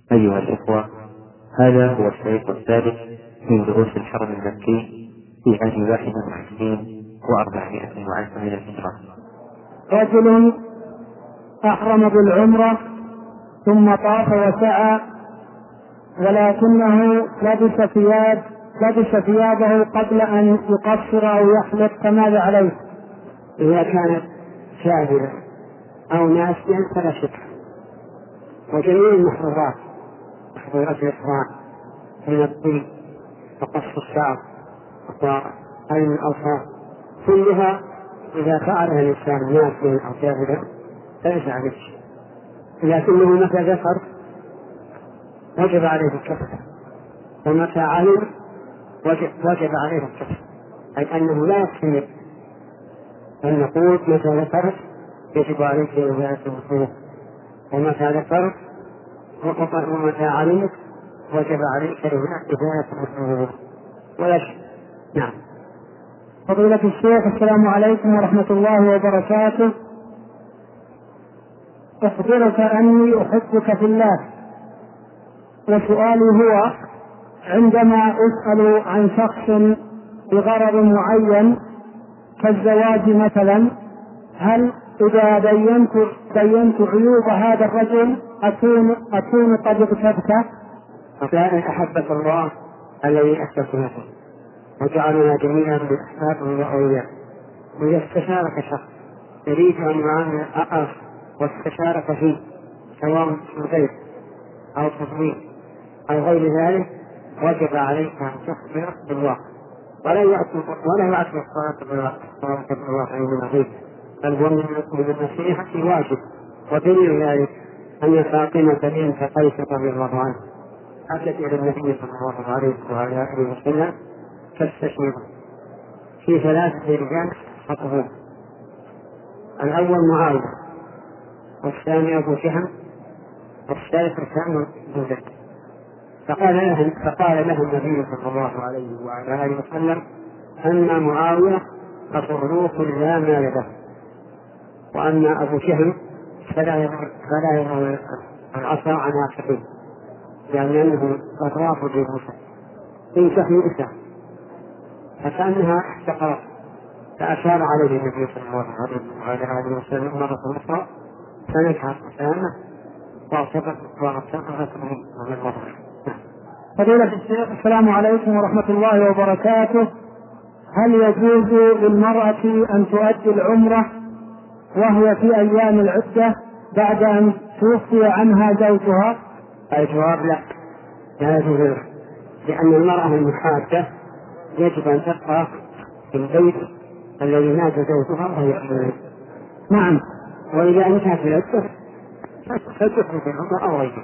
أيها الإخوة، هذا هو الشريط الثالث من دروس الحرم المكي في عام 21 و400 وألف من الهجرة. رجل أحرم بالعمرة ثم طاف وسعى، ولكنه لبس ثيابه قبل أن يقصر أو يحلق، فماذا عليه؟ إذا كانت شاهدة أو ناسيا فلا شك. وجميع المحظورات، محظورات الإحرام من الطيب وقص الشعر وعين الأوصاف كلها إذا فعلها الإنسان ناسيا أو جاهلا فليس عليه شيء، لكنه متى ذكر وجب عليه الكفر، ومتى علم وجب عليه الكفر، أي أنه لا يكفي أن نقول متى ذكرت يجب عليك إزالة المحظور، ومتى ذكرت ومتى علمت وجب عليك إزالة المحظور ولا شيء. نعم. فضيلة الشيخ، السلام عليكم ورحمة الله وبركاته. أخبرك أني أحبك في الله، وسؤالي هو: عندما أسأل عن شخص بغرض معين كالزواج مثلا، هل إذا بينت عيوب هذا الرجل أكون قد اغتبته؟ فإن أحبك الله الذي أسلت نفسه وجعلنا جميعا من أحبابه وأولياء، وإذا استشارك شخص يريد أن يعامل آخر واستشارك فيه سواء في الغيب أو تفويض أو غير ذلك، وجب عليك أن تخبر بالواقع، ولا يعطي الصلاة بالواقع من الغيب، بل هو من النصيحة واجب. ودليل ذلك أن فاطمة بنت قيس رضي الله عنه أتت إلى النبي صلى الله عليه وعلى آله وسلم تستشيره في 3 رجال خطبوه: الأول معاوية، والثاني أبو جهم، والثالث حسام بن زيد. فقال له النبي صلى الله عليه وعلى آله وسلم: أما معاوية فصعلوك لا مال له، وأما أبو جهم فلا يضع العصا عن عاتقه، يعني أنه أطراف جيوشه إن شحن إسا، فكأنها احتقرت. فأشار عليه النبي صلى الله عليه وعلى آله وسلم مرة أخرى فنكحت أسامة واعتقرت به من الله. فضيلة الشيخ، السلام عليكم ورحمة الله وبركاته. هل يجوز للمرأة أن تؤدي العمرة وهي في أيام العدة بعد أن توفي عنها زوجها؟ الجواب لا يجوز، لأن المرأة المحادة يجب أن تبقى في البيت الذي مات زوجها وهي حامل. نعم. وإذا انتهت العدة فتخرج العمرة أو غيره.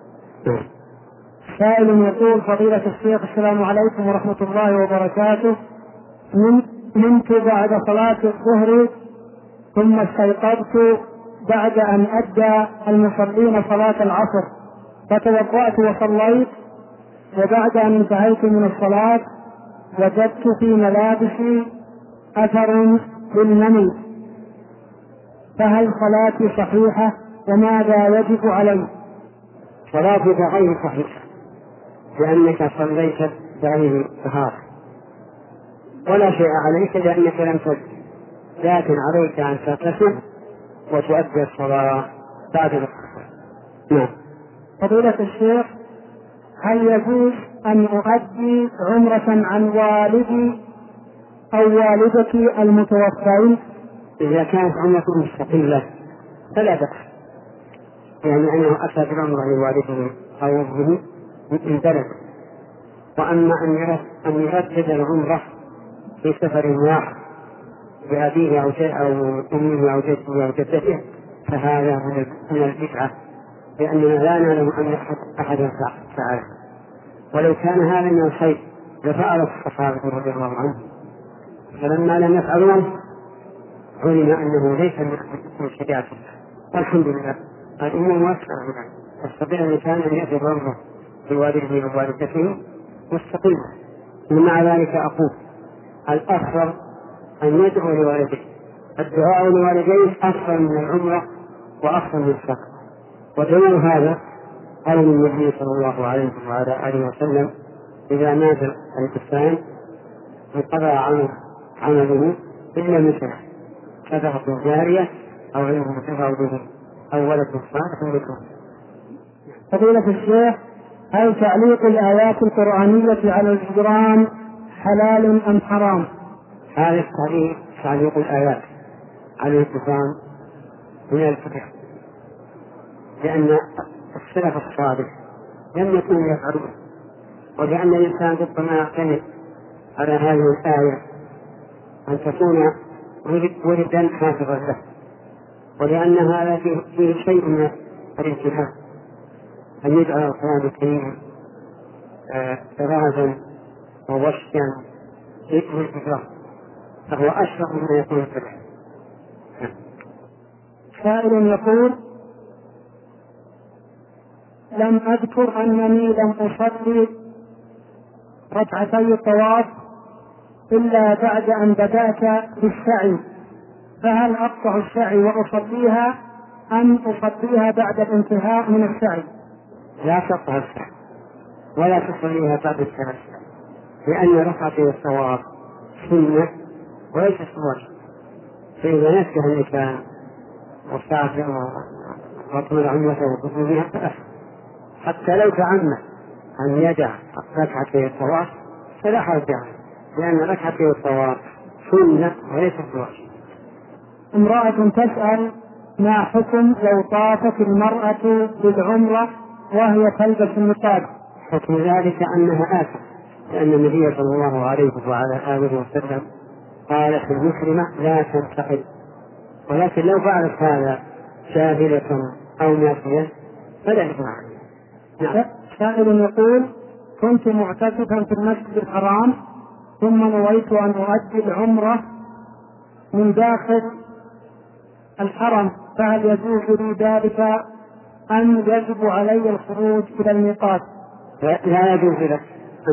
سائل يقول: فضيلة الشيخ، السلام عليكم ورحمة الله وبركاته. نمت بعد صلاة الظهر ثم استيقظت بعد أن أدى المصلين صلاة العصر، فتوضأت وصليت، وبعد أن انتهيت من الصلاة وجدت في ملابسي أثر بالمني، فهل صلاتي صحيحة وماذا يجب علي؟ صلاتك غير صحيحة لأنك صليت بغير طهارة، ولا شيء عليك لأنك لم تجد، لكن عليك أن تغتسل وتؤدي الصلاة بعد الغسل. نعم. فضيلة الشيخ، هل يجوز أن أؤدي عمرة عن والدي أو والدتي المتوفين؟ إذا كانت عمرة مستقلة فلا بأس، يعني أنه أتى بالعمرة لوالده أو ابنه من بلد. وأما أن يردد العمرة في سفر واحد بأبيه أو أمه أو جده أو جدته فهذا من البدعة، لأننا لا نعلم أن أحدا فعله، ولو كان هذا من الخير لفعل الصحابة رضي الله عنهم، فلما لم يفعلون علم أنه ليس من شريعة الله. والحمد لله الأمور واسعة، يستطيع الإنسان أن يأتي العمرة بوالده ووالدته مستقيمة. ومع ذلك أقول الأفضل أن يدعو لوالديه، الدعاء لوالديه أفضل من العمرة وأفضل من السفر. ودليل هذا قول النبي صلى الله عليه وعلى آله وسلم: إذا مات الإنسان انقضى عنه عمله إلا مثله صدقة جارية أو علم ينتفع به أو ولد صالح لكم. فضيلة الشيخ، هل تعليق الآيات القرآنية على الجدران حلال أم حرام؟ هذا تعليق الآيات على الجدران من الفقه، لأن السلف الصالح لم يكونوا يفعلون، ولأن الإنسان ربما يعتمد على هذه الآية أن تكون ولدا حافظا له، ولأن هذا فيه شيء من الانتهاء، أن يجعل القرآن الكريم طرازا ووشيا للفكرة، فهو أشرف مما يكون الفقه. سائل يقول: لم أذكر أنني لم أصلي ركعتي الطواف إلا بعد أن بدأت بالسعي، فهل أقطع السعي وأصليها أم أصليها بعد الانتهاء من السعي؟ لا تقطع السعي ولا تصليها بعد السعي، لأن ركعتي الطواف سنة وليست واجب، فإذا نسك الإنسان وسعى وطمر عمته وقصودها فأفضل، حتى لو تعمد أن يدع ركعتي الطواف فلا حرج عليه، لأن ركعتي الطواف سنة وليست واجب. امرأة تسأل: ما حكم لو طافت المرأة بالعمرة وهي تلبس النقاب؟ حكم ذلك أنها آثم، لأن النبي صلى الله عليه وعلى آله وسلم قال في المحرمة: لا تنتقل. ولكن لو فعلت هذا جاهلة أو ناسية فلا إثم عليه. نعم. سائل يقول: كنت معتكفا في المسجد الحرام ثم نويت أن أؤدي العمرة من داخل الحرم، فهل يجوز لي ذلك أم يجب علي الخروج إلى الميقات؟ لا يجوز لك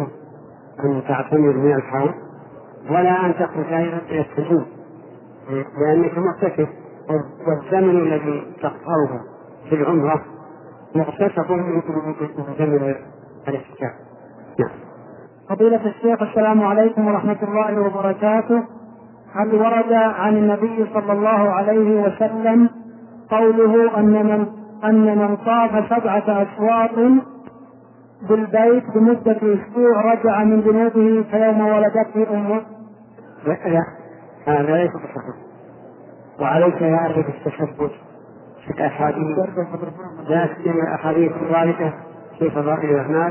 أن تعتمر من الحرم ولا أن تخرج أيضا إلى السجود، لأنك معتكف، والزمن الذي تقطعه في العمرة مختصر من زمن الاحتكاك. نعم. فضيلة الشيخ، السلام عليكم ورحمة الله وبركاته. هل ورد عن النبي صلى الله عليه وسلم قوله أن من طاف 7 أشواط بالبيت بمدة أسبوع رجع من ذنوبه كيوم ولدته أمه؟ لا، هذا ليس بصحيح، وعليك يا أخي بالتثبت في الأحاديث، لا تكون الأحاديث الواردة في فضائل الأعمال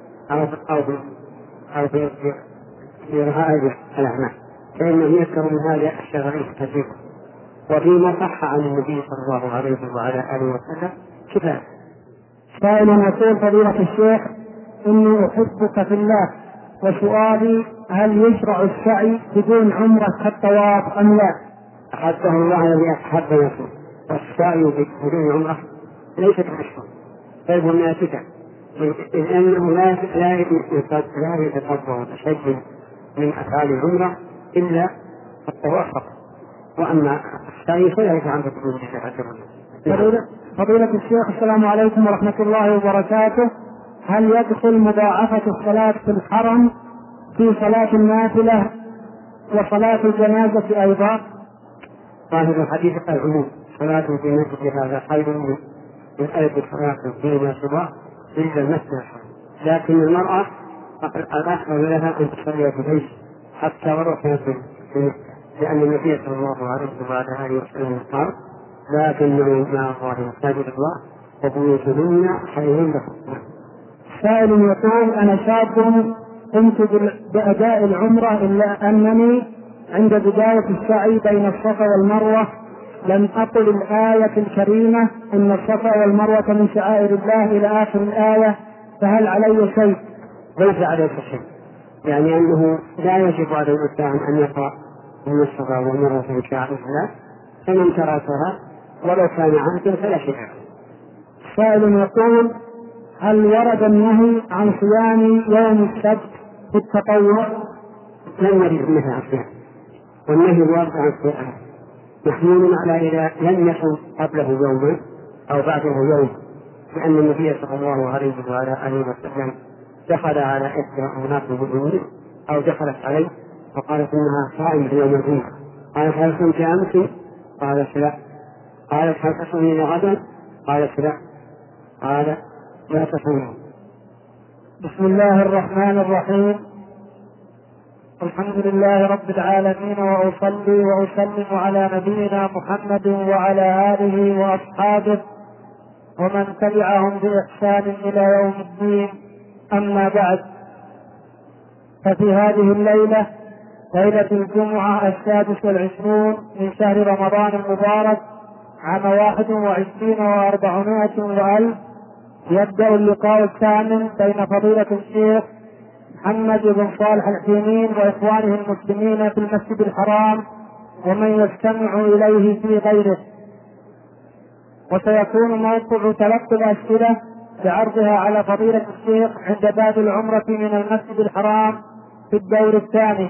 أو في رهائب الأعمال، فإنه يذكر من هذا الشرعي كثيرا، وفيما صح عن النبي صلى الله عليه وعلى آله وسلم كفاية. سائل يقول: فضيلة الشيخ، إني أحبك في الله، وسؤالي: هل يشرع السعي بدون عمرة كالطواف أم لا؟ أحبه الله الذي أحب نفسه، والسعي بدون عمرة ليس بمشروع، بل هو من البدع، إذ أنه لا يتطبع بشيء من أفعال العمرة إلا الطواف فقط، وأما السعي فلا يفعل بدون الله. فضيلة الشيخ، السلام عليكم ورحمة الله وبركاته. هل يدخل مضاعفة الصلاة في الحرم في صلاة النافلة وصلاة الجنازة أيضا؟ ظاهر الحديث العموم: صلاة في مسجد هذا خير من ألف صلاة فيما سواه إلا المسجد الحرام، لكن المرأة الأفضل لها أن تصلي في البيت حتى ولو كانت في، لأن النبي صلى الله عليه وعلى آله وسلم قال: لا تمنعوا مع الله مساجد الله وبيوتهن خير لكم. سائل يقول: أنا شاب قمت بأداء العمرة إلا أنني عند بداية السعي بين الصفا والمروة لم أقل الآية الكريمة إن الصفا والمروة من شعائر الله إلى آخر الآية، فهل علي شيء؟ ليس عليك شيء، يعني أنه لا يجب على الإنسان أن يقرأ من الصفا والمروة من شعائر الله، فمن تركها ولو كان عمدا فلا شيء. سائل يقول: هل ورد النهي عن صيام يوم السبت بالتطوع؟ لم يرد النهي عن صيام، والنهي الوارد عن صيام محمول على إذا لم يكن قبله يوما أو بعده يوم لأن النبي صلى الله عليه وعلى آله وسلم دخل على إحدى أمناط المؤمنين أو دخلت عليه وقالت إنها صائمة يوم الجمعة. قالت هل كنت أمس؟ قالت لا. قالت هل تصومين غدا؟ قالت لا. قال لا تصومين. بسم الله الرحمن الرحيم. الحمد لله رب العالمين، وأصلي وأسلم على نبينا محمد وعلى آله وأصحابه ومن تبعهم بإحسان إلى يوم الدين. أما بعد، ففي هذه الليلة، ليلة الجمعة 26 من شهر رمضان المبارك عام 21 و400 وألف، يبدأ اللقاء الثامن بين فضيلة الشيخ محمد بن صالح الحسينين وإخوانه المسلمين في المسجد الحرام ومن يستمع إليه في غيره، وسيكون موضوع تلقي الأسئلة بعرضها على فضيلة الشيخ عند باب العمرة من المسجد الحرام في الدور الثاني.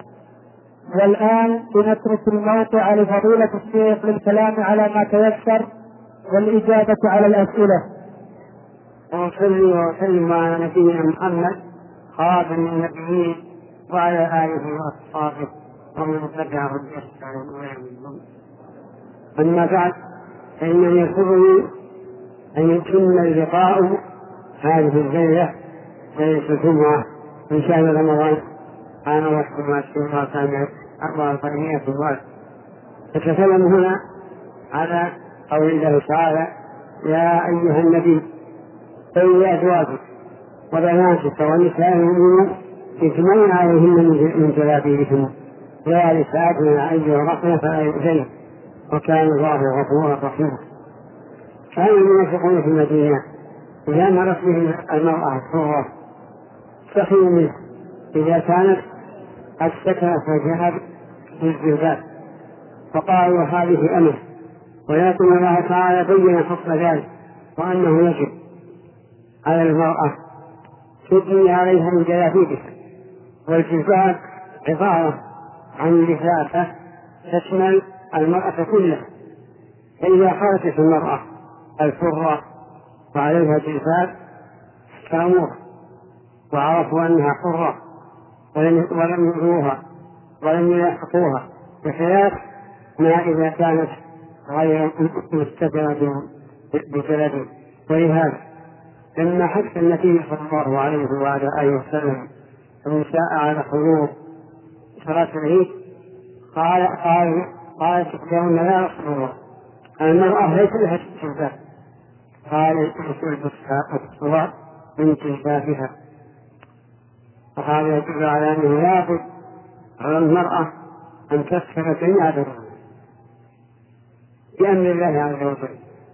والآن لنترك الموقع لفضيلة الشيخ للكلام على ما تيسر والإجابة على الأسئلة. وصلي وسلم على نبينا محمد خاتم النبيين وعلى آله وأصحابه ومن تبعهم بإحسان إلى يوم الدين. أما بعد، فإنني يسرني أن يتم اللقاء هذه الليلة، ليلة الجمعة من شهر رمضان عام 1400 وألف. تتكلم هنا على قول الله تعالى: يا أيها النبي قل لأزواجك وبناتك ونساء المؤمنين يجمعن عليهن من جلابيبهن ذلك أدنى أن يعرفن فلا يؤذين وكان الله غفورا رحيما. كان المنافقون في المدينة إذا مرت بهم المرأة الحرة سخروا منه إذا كانت قد سكنت وجهت في الجلباب، فقالوا هذه أمر، ولكن الله تعالى بين حكم ذلك وأنه يجب على المرأة تبني عليها من جلابيبها، والجلباب عبارة عن لفافة تشمل المرأة كلها. فإذا خرجت المرأة الحرة وعليها جلباب كاموها وعرفوا أنها حرة ولم يؤذوها ولم يلاحقوها، بخلاف ما إذا كانت غير مستدرة بجلد. ولهذا لما حث النبي صلى الله عليه وعلى آله وسلم النساء على حضور صلاة العيد قالت إحداهن: يا رسول الله، المرأة ليس لها جلباب. قال: الصلاة من جلبابها. وهذا يدل على أنه يجب على المرأة أن تسكن جميع ذرها بأمر الله عز وجل.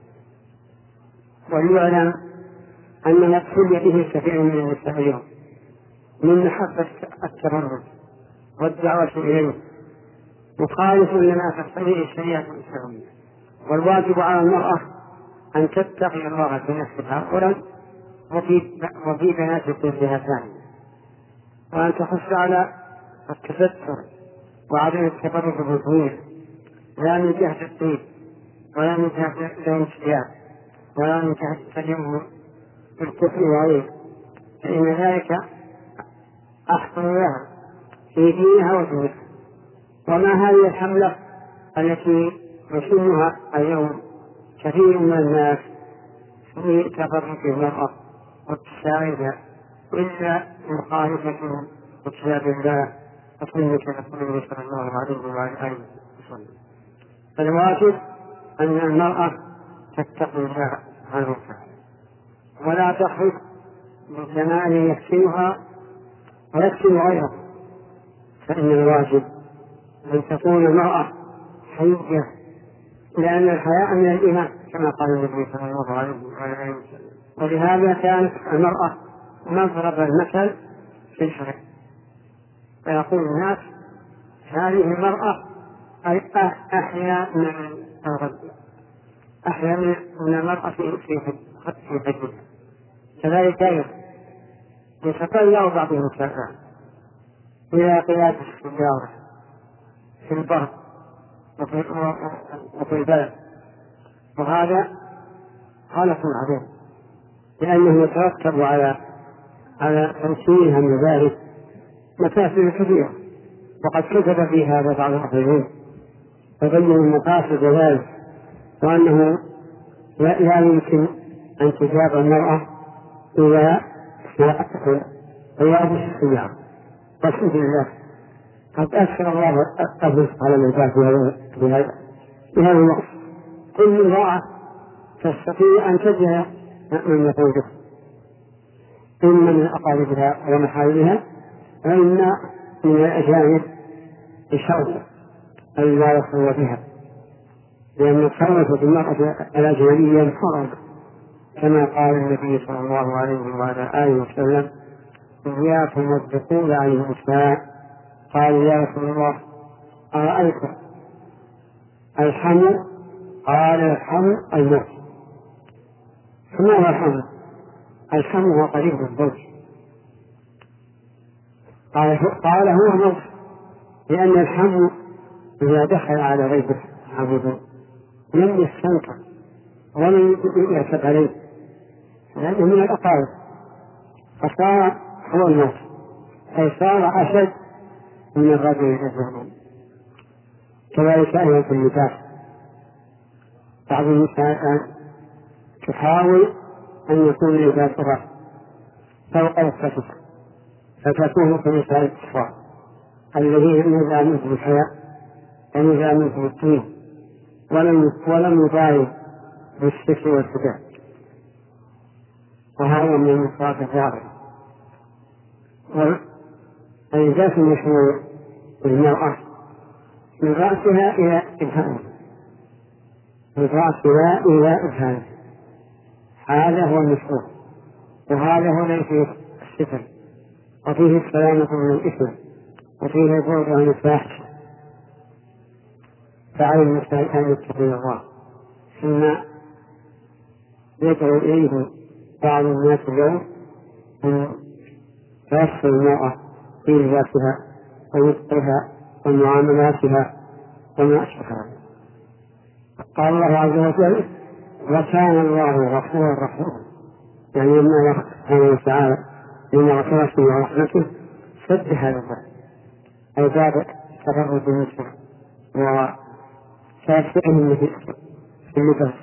وليعلم أن ما ابتلي به كثير من النساء اليوم من محبة التبرج والدعوة إليه مخالف لما تقتضيه الشريعة الإسلامية. والواجب على المرأة أن تتقي الله في نفسها أولا وفي بنات زوجها ثانيا، وأن تحث على التستر وعدم التبرج بالطويل، لا من جهة الطيب ولا من جهة الانسياب ولا من جهة التجمل بالكفر وغيره، فإن ذلك أحسن لها في دينها ودنياها. وما هذه الحملة التي يشمها اليوم كثير من الناس في تبرج المرأة واتساعدها إلا مخالفة كتاب الله وسنة رسوله صلى الله عليه وعلى آله وسلم. فالواجب أن المرأة تتقي الله سبحانه وتعالى ولا تخرج بجمال يكفيها ويكفي غيرها، فإن الواجب أن تكون المرأة حية، لأن الحياء من الإيمان كما قال النبي صلى الله عليه وسلم. ولهذا كانت المرأة مضرب المثل في الحياة، فيقول الناس: هذه المرأة أحيا من المرأة في حجها. كذلك أيضا يتطلع بعض النساء إلى قيادة السيارة في البر وفي البلد، وهذا غلط عظيم لأنه يترتب على تنسيها من ذلك مكاسب كثيرة، وقد كتب في هذا بعض أهل العلم فبين مقاصد ذلك، وأنه لا يمكن أن تجاب المرأة إلى غياب الشيعة. والحمد لله قد أكثر الله الرزق على العباد في هذا الوقت. كل امرأة تستطيع أن تجد من يقوده، إما من أقاربها ومحارمها، وإما من الأجانب بشرط أن لا يخلو بها، لأن الخلوة بالمرأة الأجنبية محرم، كما قال النبي صلى الله عليه وعلى آله وسلم: إياكم والدخول على النساء. قالوا: يا رسول الله أرأيت الحمل؟ قال: الحمل الموت. فما هو الحمل؟ الحمل هو قريب الزوج. قال: هو موت، لأن الحمل إذا دخل على غير عبده لم يستنكر ولم يعتب عليه، لأنه من الأقارب، فصار هو الموت، أي صار أشد من الرجل الأجنبي. كذلك أيضا في اللباس، بعض النساء الآن تحاول أن يكون لباسها فوق الكتف، فتكون كنساء الكفار الذين نزع منهم الحياء ونزع منهم الطين، ولم يبالي بالستر والفتاة، وهذا من المصائب الظاهرة. واللباس المشهور للمرأة من رأسها إلى إبهامها، من رأسها إلى إبهامها، هذا هو المشهور، وهذا هو الذي فيه الستر، وفيه السلامة من الإثم، وفيه البعد عن الفاحشة. فعلى النساء أن يتقين الله. ثم يدعو إليه بعض الناس اليوم أن تيسر المرأة في لباسها ونطقها ومعاملاتها وما أشبه ذلك. قال الله عز وجل: وكان الله غفورا رحيما، يعني لما سبحانه وتعالى من غفرته ورحمته سد هذا الباب، أي باب تفرد النساء وتوسعهم في اللباس.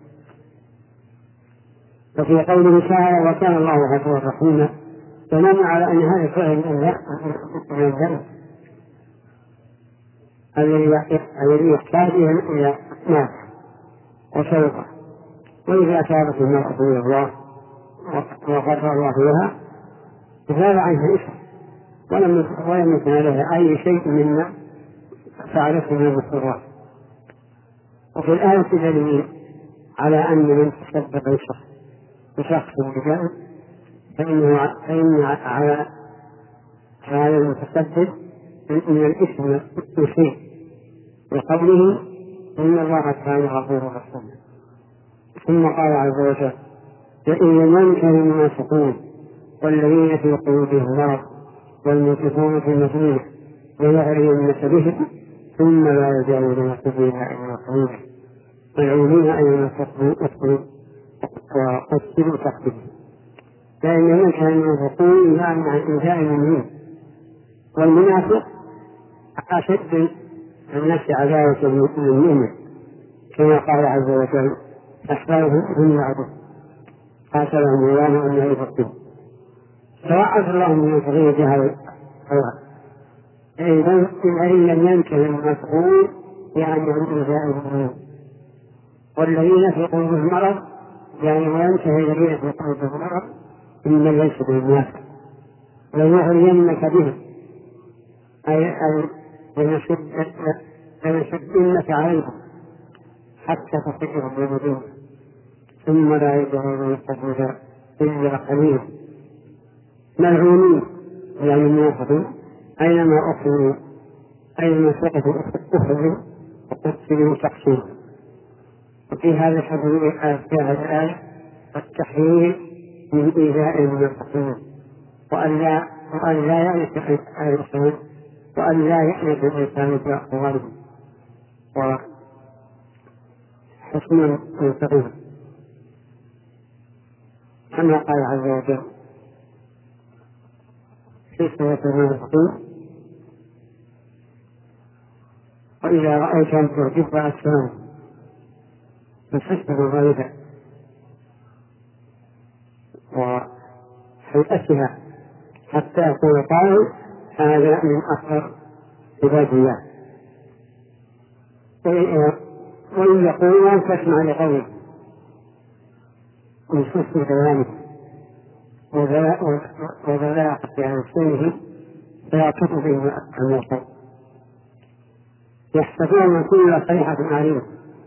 وفي قوله تعالى: وكان الله غفورا رحيما، دلالة على أن هذا الفعل من الذنب الذي يحتاج إلى ناس وشوقة، وإذا تابت المرأة إلى الله وغفر الله لها زال عنها الإثم ولم يكن عليها أي شيء مما فعلته من المسرات. وفي الآية دليل على أن من تسبب بشخص بجانب فإن على المتسبب من الإثم يسير، وقوله: إن الله كان غفورا رحيما. ثم قال عز وجل: وإن ينكر المنافقون والذين في قلوبهم مرض والمرجفون في المدينة ويعرضونك بهم ثم لا يجاوزون سبيلا إلا قليلا ملعونين أينما تقتلوا وقتلوا تقتلوا. فإن ينكر المنافقون ينهى عن إنزال المؤمنين، والمنافق أشد الناس عداوة للمؤمن، كما قال عز وجل: أحبابهم هم عدو قاتلهم الله أن يفقهوا. فوعد الله من تغيير جهل إذا لم ينكر المنافقون يعني عن إنزال المؤمنين، والذين في قلوبهم مرض يعني وينتهي الذين في قلوبهم مرض ممن ليس بالمنافق ليغرينك بهم، أي لنشدنك عليهم حتى تصدهم بمدينة ثم لا يجعلون السبيل إلا قليلا ملعونين يعني المنافقين أينما أخذوا أينما سقطوا أخذوا وقتلوا تقتيلا. وفي هذا الآية التحذير من إيذاء المنافقين وأن لا يأنس الإنسان وأن لا يأنس الإنسان بأقوالهم وحسن المنافقين. كما قال عز وجل في سورة المنافقين: وإذا رأيتهم تعجبك أجسامهم تحسبهم غريبا وهيئتها حتى يقول قائل هذا من أكثر عباد الله، وإن يقولون تسمع لقوله من حسن كلامه وذلاقة ألسنه فيعكس فيه الموقع، يحسبون كل صيحة عليهم،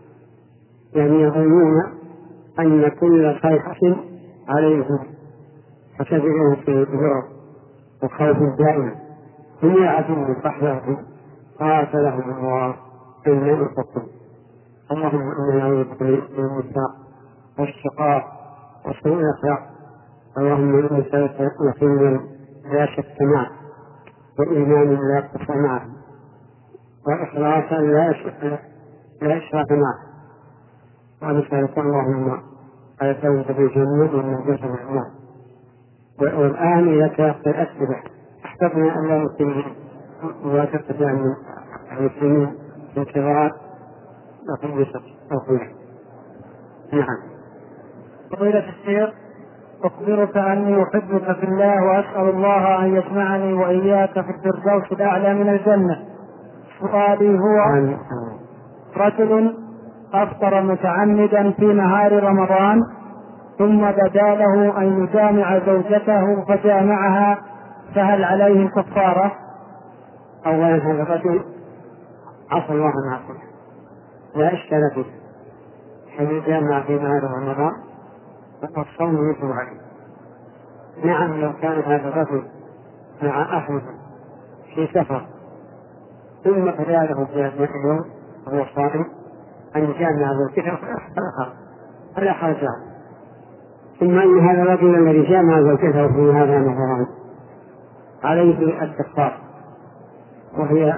يعني يظنون أن كل صيحة عليهم، فتجدهم في ذعر وخوف دائما، هم يعدون صحبهم قاتلهم الله إلا يفقون. اللهم إنا نعوذ بك من النفاق والشقاء وسوء الأخلاق. اللهم إنا نسألك يقينا لا شك معه، وإيمانا لا كفر معه، وإخلاصا لا إشراك معه، ونسألك اللهم أن تفوز بالجنة والنجاة من النار. والآن إذا كانت الأسئلة أحببنا أن لا يكون موافقة عن المسلمين في انتظار نقية أخوة. نعم. فضيلة الشيخ، أخبرك أني أحبك في الله وأسأل الله أن يجمعني وإياك في الفردوس الأعلى من الجنة. سؤالي هو: رجل أفطر متعمدا في نهار رمضان ثم بدا له أن يجامع زوجته فجامعها، فهل عليه الكفارة؟ أولا هذا الرجل عصى الله معصية لا إشكال فيه، حين جامع في نهار رمضان فالصوم يجب عليه. نعم، لو كان هذا الرجل مع أهله في سفر ثم بدا له في أثناء اليوم وهو صائم أن يجامع زوجته فلا حرج له. ثم إن هذا الرجل الذي جامع زوجته في هذا رمضان عليه الكفارة، وهي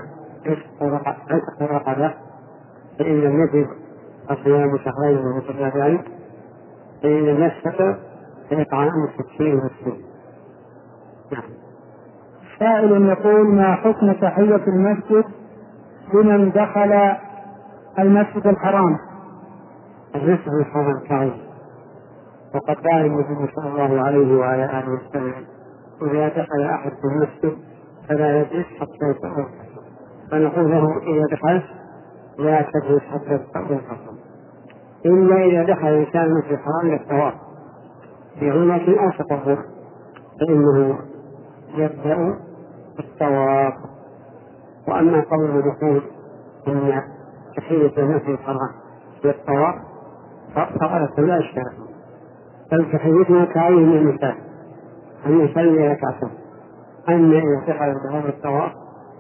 عتق رقبة، فإن لم يجد فصيام شهرين متتابعين، فإن لم يستطع فإطعام 60 مسكين. نعم. سائل يقول: ما حكم تحية المسجد لمن دخل المسجد الحرام؟ المسجد الحرام كعيد، وقد قال النبي صلى الله عليه وعلى آله وسلم: إذا دخل أحد في المسجد فلا يجلس حتى يتأذن. فنقول له: إذا دخلت لا تجلس حتى يتأذن، إلا إذا دخل الإنسان المسجد الحرام للطواف بعمرة أو تطهر، فإنه يبدأ بالطواف. وأما قول الدخول إن تحية المسجد الحرام للطواف فقالت لا إشكال، بل تحيتنا كعين من المثال أن يصلي ركعتين. أما إذا دخل بهذا الطواف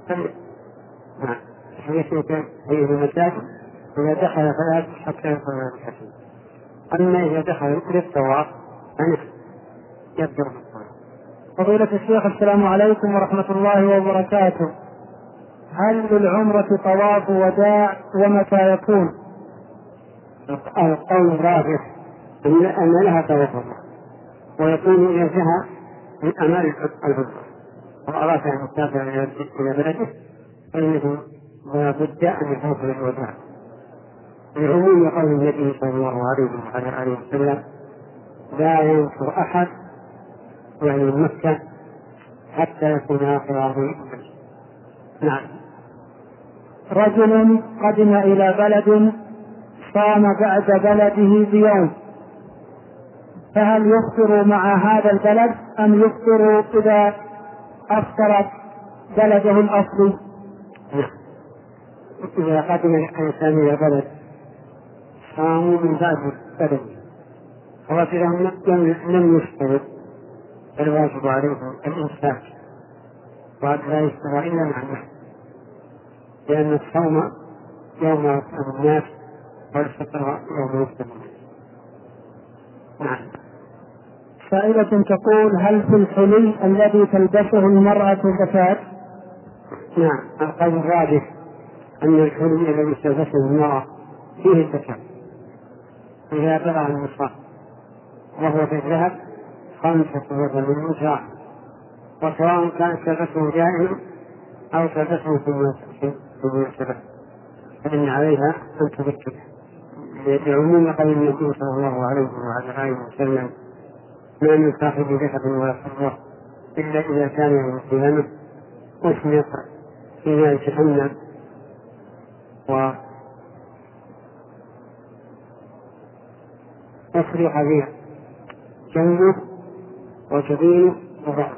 تحيتنا كعين من المساجد، إذا دخل فلا حتى يصلي ركعتين. أما إذا دخل للطواف يبدأ بالطواف. فضيلة الشيخ، السلام عليكم ورحمة الله وبركاته. هل للعمرة طواف وداع ومتى يكون؟ القول الراجح أن لها طواف ويكون إذا انتهى من أمال العمرة وأراد أن يسافر إلى بلده فإنه لا بد أن يحوف للوداع، لعموم قول النبي صلى الله عليه وعلى آله وسلم: لا ينصر أحد يعني من مكة حتى يكون آخر عظيم. نعم. رجل قدم إلى بلد صام بعد بلده بيوم، فهل يفطر مع هذا البلد أم يفطر إذا أفطرت بلده الأصلي؟ إذا قدم الإنسان إلى بلد صاموا من بعد بلده ورجلهم لم يفطروا، فالواجب عليهم الإمساك وقد لا يفطر إلا مع الناس، لأن الصوم يوم الناس والفطر يوم يفطر. نعم. سائلة تقول: هل في الحلي الذي تلبسه المرأة زكاة؟ نعم. القول الراجح أن الحلي الذي تلبسه المرأة فيه الزكاة إذا بلغ النصاب، وهو في الذهب 5 من شهر، وسواء كانت تلبسه دائما أو تلبسه في المناسبة فإن عليها أن تذكر لعموم قول النبي صلى الله عليه وعلى آله وسلم: ما من صاحب ذهب ولا فضة إلا إذا كان يوم القيامة أشمط في نار جهنم وأفرغ بها جنه وجبينه وظهره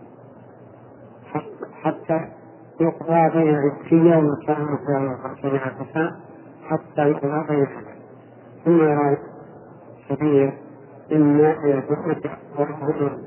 حتى يقضى بين العبسية والمساء حتى يقضى بين الحدث، ثم يرى سبيل إما إلى الجنة والجنة.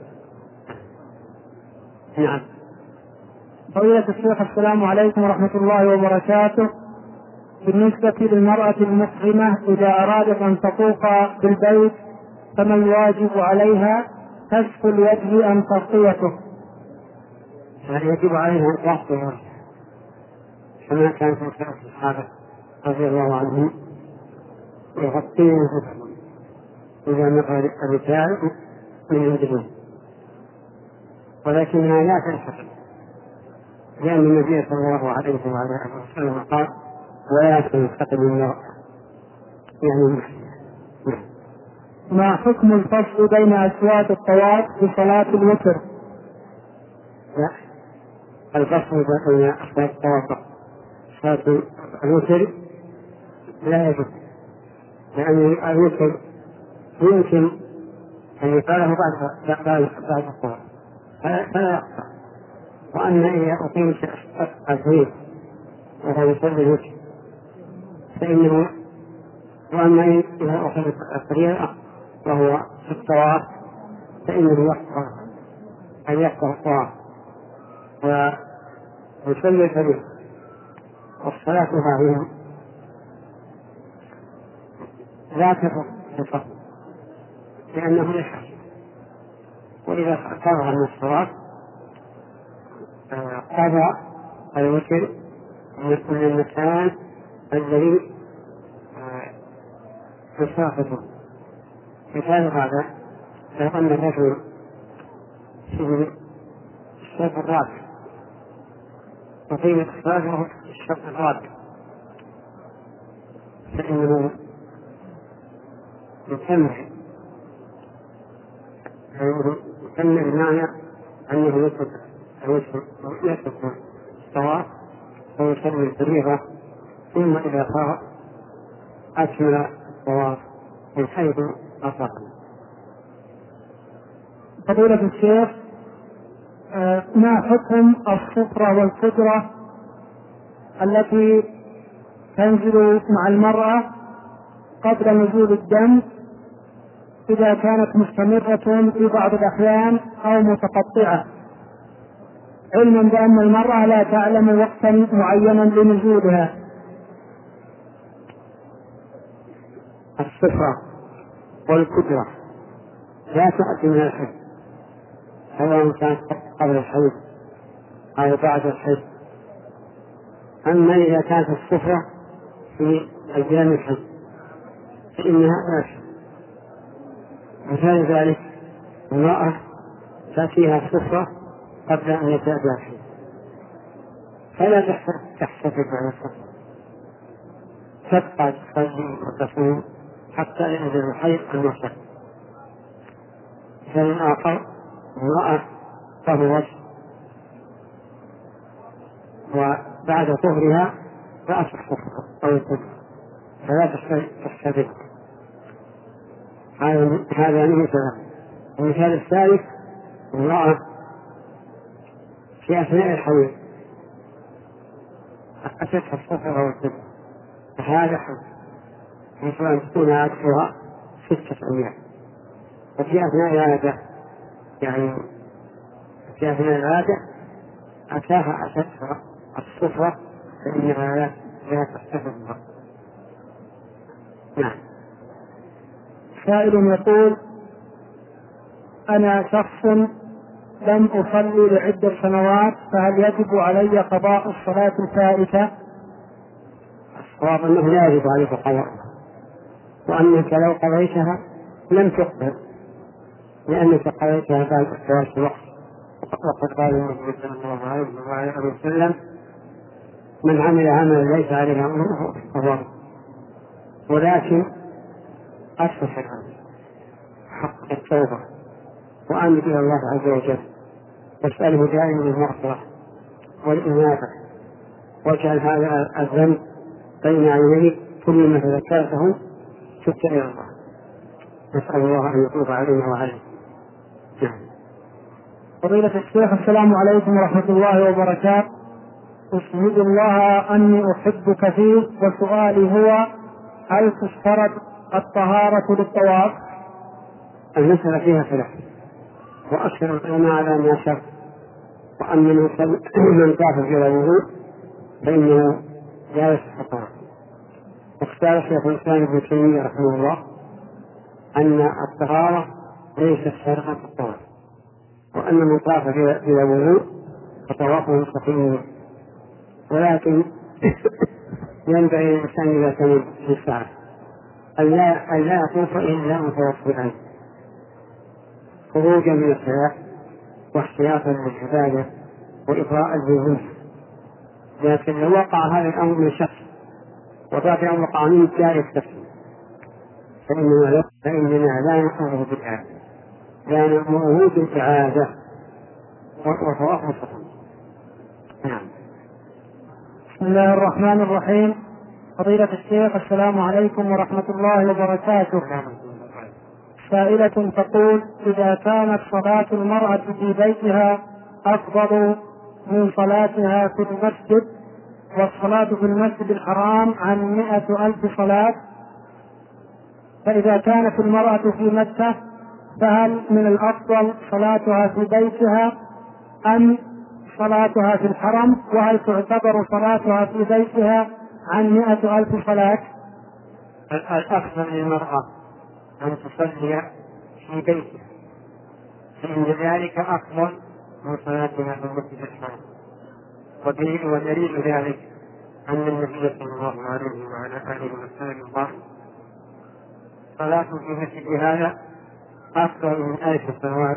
نعم. فضيلة الشيخ السلام عليكم ورحمة الله وبركاته. بالنسبة للمرأة المسلمة إذا أرادت أن تطوف بالبيت فما الواجب عليها؟ كشف الوجه أم تغطيته؟ هل يجب عليها أن تغطي وجهها كما كان في الصحابة رضي الله عنهم يغطين وجههم إذا مر الرجال من وجههم، ولكنها لا تنحصر، لأن النبي صلى الله عليه وعلى وسلم قال: ولا تنتقل المرأة يعني ما حكم الفصل بين أسواد الطواف بصلاة الوتر؟ لا، الفصل بين أسواد الطواف صلاة الوتر لا يجوز، لأن الوتر يمكن أن يقاله بعد الطواف فلا يقطع. وأما إذا أقيم الفريض وهو يصلي الوتر فإنه، وأما إذا أقيم الفريض وهو في الطواف فإنه يقطع الطواف ويصلي الفريض. والصلاة هذه لا تفرق لأنه يشعر، وإذا فرغ من الصلاة قضى الوتر من المكان الذي يصافه. مثال هذا: لو أن الرجل في الشوط الرابع وقيمة الصلاة وهو في الشوط الرابع فإنه يكمل بمعنى أنه يترك الطواف ويصلي الفريضة، ثم إذا فرغ أكمل الطواف من حيث أطلق. فضيلة الشيخ، ما حكم الصفرة والقدرة التي تنزل مع المرأة قبل نزول الدم إذا كانت مستمرة في بعض الأحيان أو متقطعة، علما بأن المرأة لا تعلم وقتا معينا لنزولها؟ الصفرة والقدرة لا تأتي من الحيض، سواء كانت قبل الحيض أو بعد الحيض. أما إذا كانت الصفرة في أيام الحيض فإنها آشة. مثال ذلك: المرأة تأتيها الصفرة قبل أن يتأتيها الحيض فلا تحتفظ على الصفرة، تبقى تصلي وتصوم حتى ينزل الحيض المشهد. مثال آخر: امرأة طهرت وبعد طهرها رأت الصفرة أو القدرة فلا تحتفظ. هذا مثال. المثال الثالث: امرأة في أثناء الحيض أتتها الصفرة والقدرة فهذا حد، مثل أن تكون عادتها 6 أيام، وفي أثناء العادة في أثناء العادة أتتها الصفرة فإنها لا تحتفظ. نعم. سائل يقول: أنا شخص لم أصلي لعدة سنوات، فهل يجب علي قضاء الصلاة الفائتة؟ الصواب أنه لا يجب عليك قضاءها، وأنك لو قضيتها لم تقبل، لأنك قرأتها بعد اختلاف الوقت. وقد قال النبي صلى الله عليه وسلم: من عمل عملا ليس عليه أمره فهو. ولكن أصلح العمل، حق التوبة، وأمن إلى الله عز وجل، واسأله دائما المغفرة والإنابة، واجعل هذا الذنب بين عينيك كل ما تذكرته تبت إلى الله. نسأل الله أن يتوب علينا وعليكم. فضيلة الشيخ، السلام عليكم ورحمة الله وبركاته. أشهد الله أني أحبك فيه، وسؤالي هو: هل تشترط الطهارة للطواف؟ المسألة فيها خلاف، وأكثر العلماء على أنها شرط، وأن من طاف بلا وضوء فإنه لا يصح الطواف. واختار شيخ الإسلام ابن تيمية رحمه الله أن الطهارة ليست شرطا في الطواف، وأن من طاف بلا وضوء فطوافه مستقيم. ولكن ينبغي للإنسان إذا كان في الساعة أن لا يطوف إلا متوضئا خروجا من الصلاة واحتياطا للعبادة وإبراء الذنوب. لكن لو وقع هذا الأمر من شخص وبعد أن وقع منه لا يستفيد، فإننا لا نأمره بالإعادة، لا نأمره بالإعادة وطواف مستقيم. نعم. بسم الله الرحمن الرحيم. فضيلة الشيخ، السلام عليكم ورحمة الله وبركاته. سائلة تقول: إذا كانت صلاة المرأة في بيتها أفضل من صلاتها في المسجد، والصلاة في المسجد الحرام عن 100,000 صلاة، فإذا كانت المرأة في مكة فهل من الأفضل صلاتها في بيتها أم صلاتها في الحرم؟ وهل تعتبر صلاتها في بيتها عن 100,000 صلاة؟ الأفضل للمرأة أن تصلي في بيتها، فإن ذلك أفضل من صلاتها في المسجد الحرام. ودليل ذلك أن النبي صلى الله عليه وعلى آله وسلم قال: صلاة في مسجد هذا أفضل من 1000 صلاة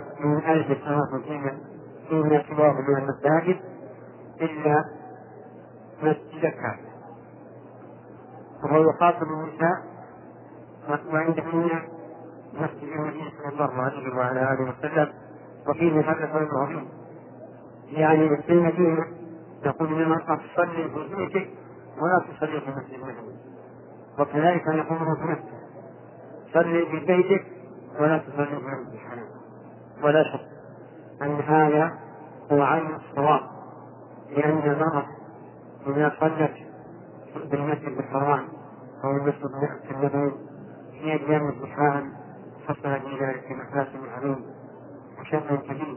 فيما سواه من المساجد إلا مسجد الكعبة. وهو يخاطب النساء وعندهن مسجد النبي صلى الله عليه وعلى آله وسلم، وفيه هذا الفضل العظيم. يعني في المدينة نقول للمرأة: تصلي في بيتك ولا تصلي في مسجد النبي، وكذلك نقول في مكة: صلي في بيتك ولا تصلي في مسجد الحرام. ولا شك أن هذا هو عين الصواب، لأن المرأة إذا صلت بالمسجد الحرام أو المسجد النبوي في أيام الامتحان حصل ذلك مفاسد عظيم وشر كبير،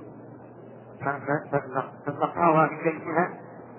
فبقاؤها في بيتها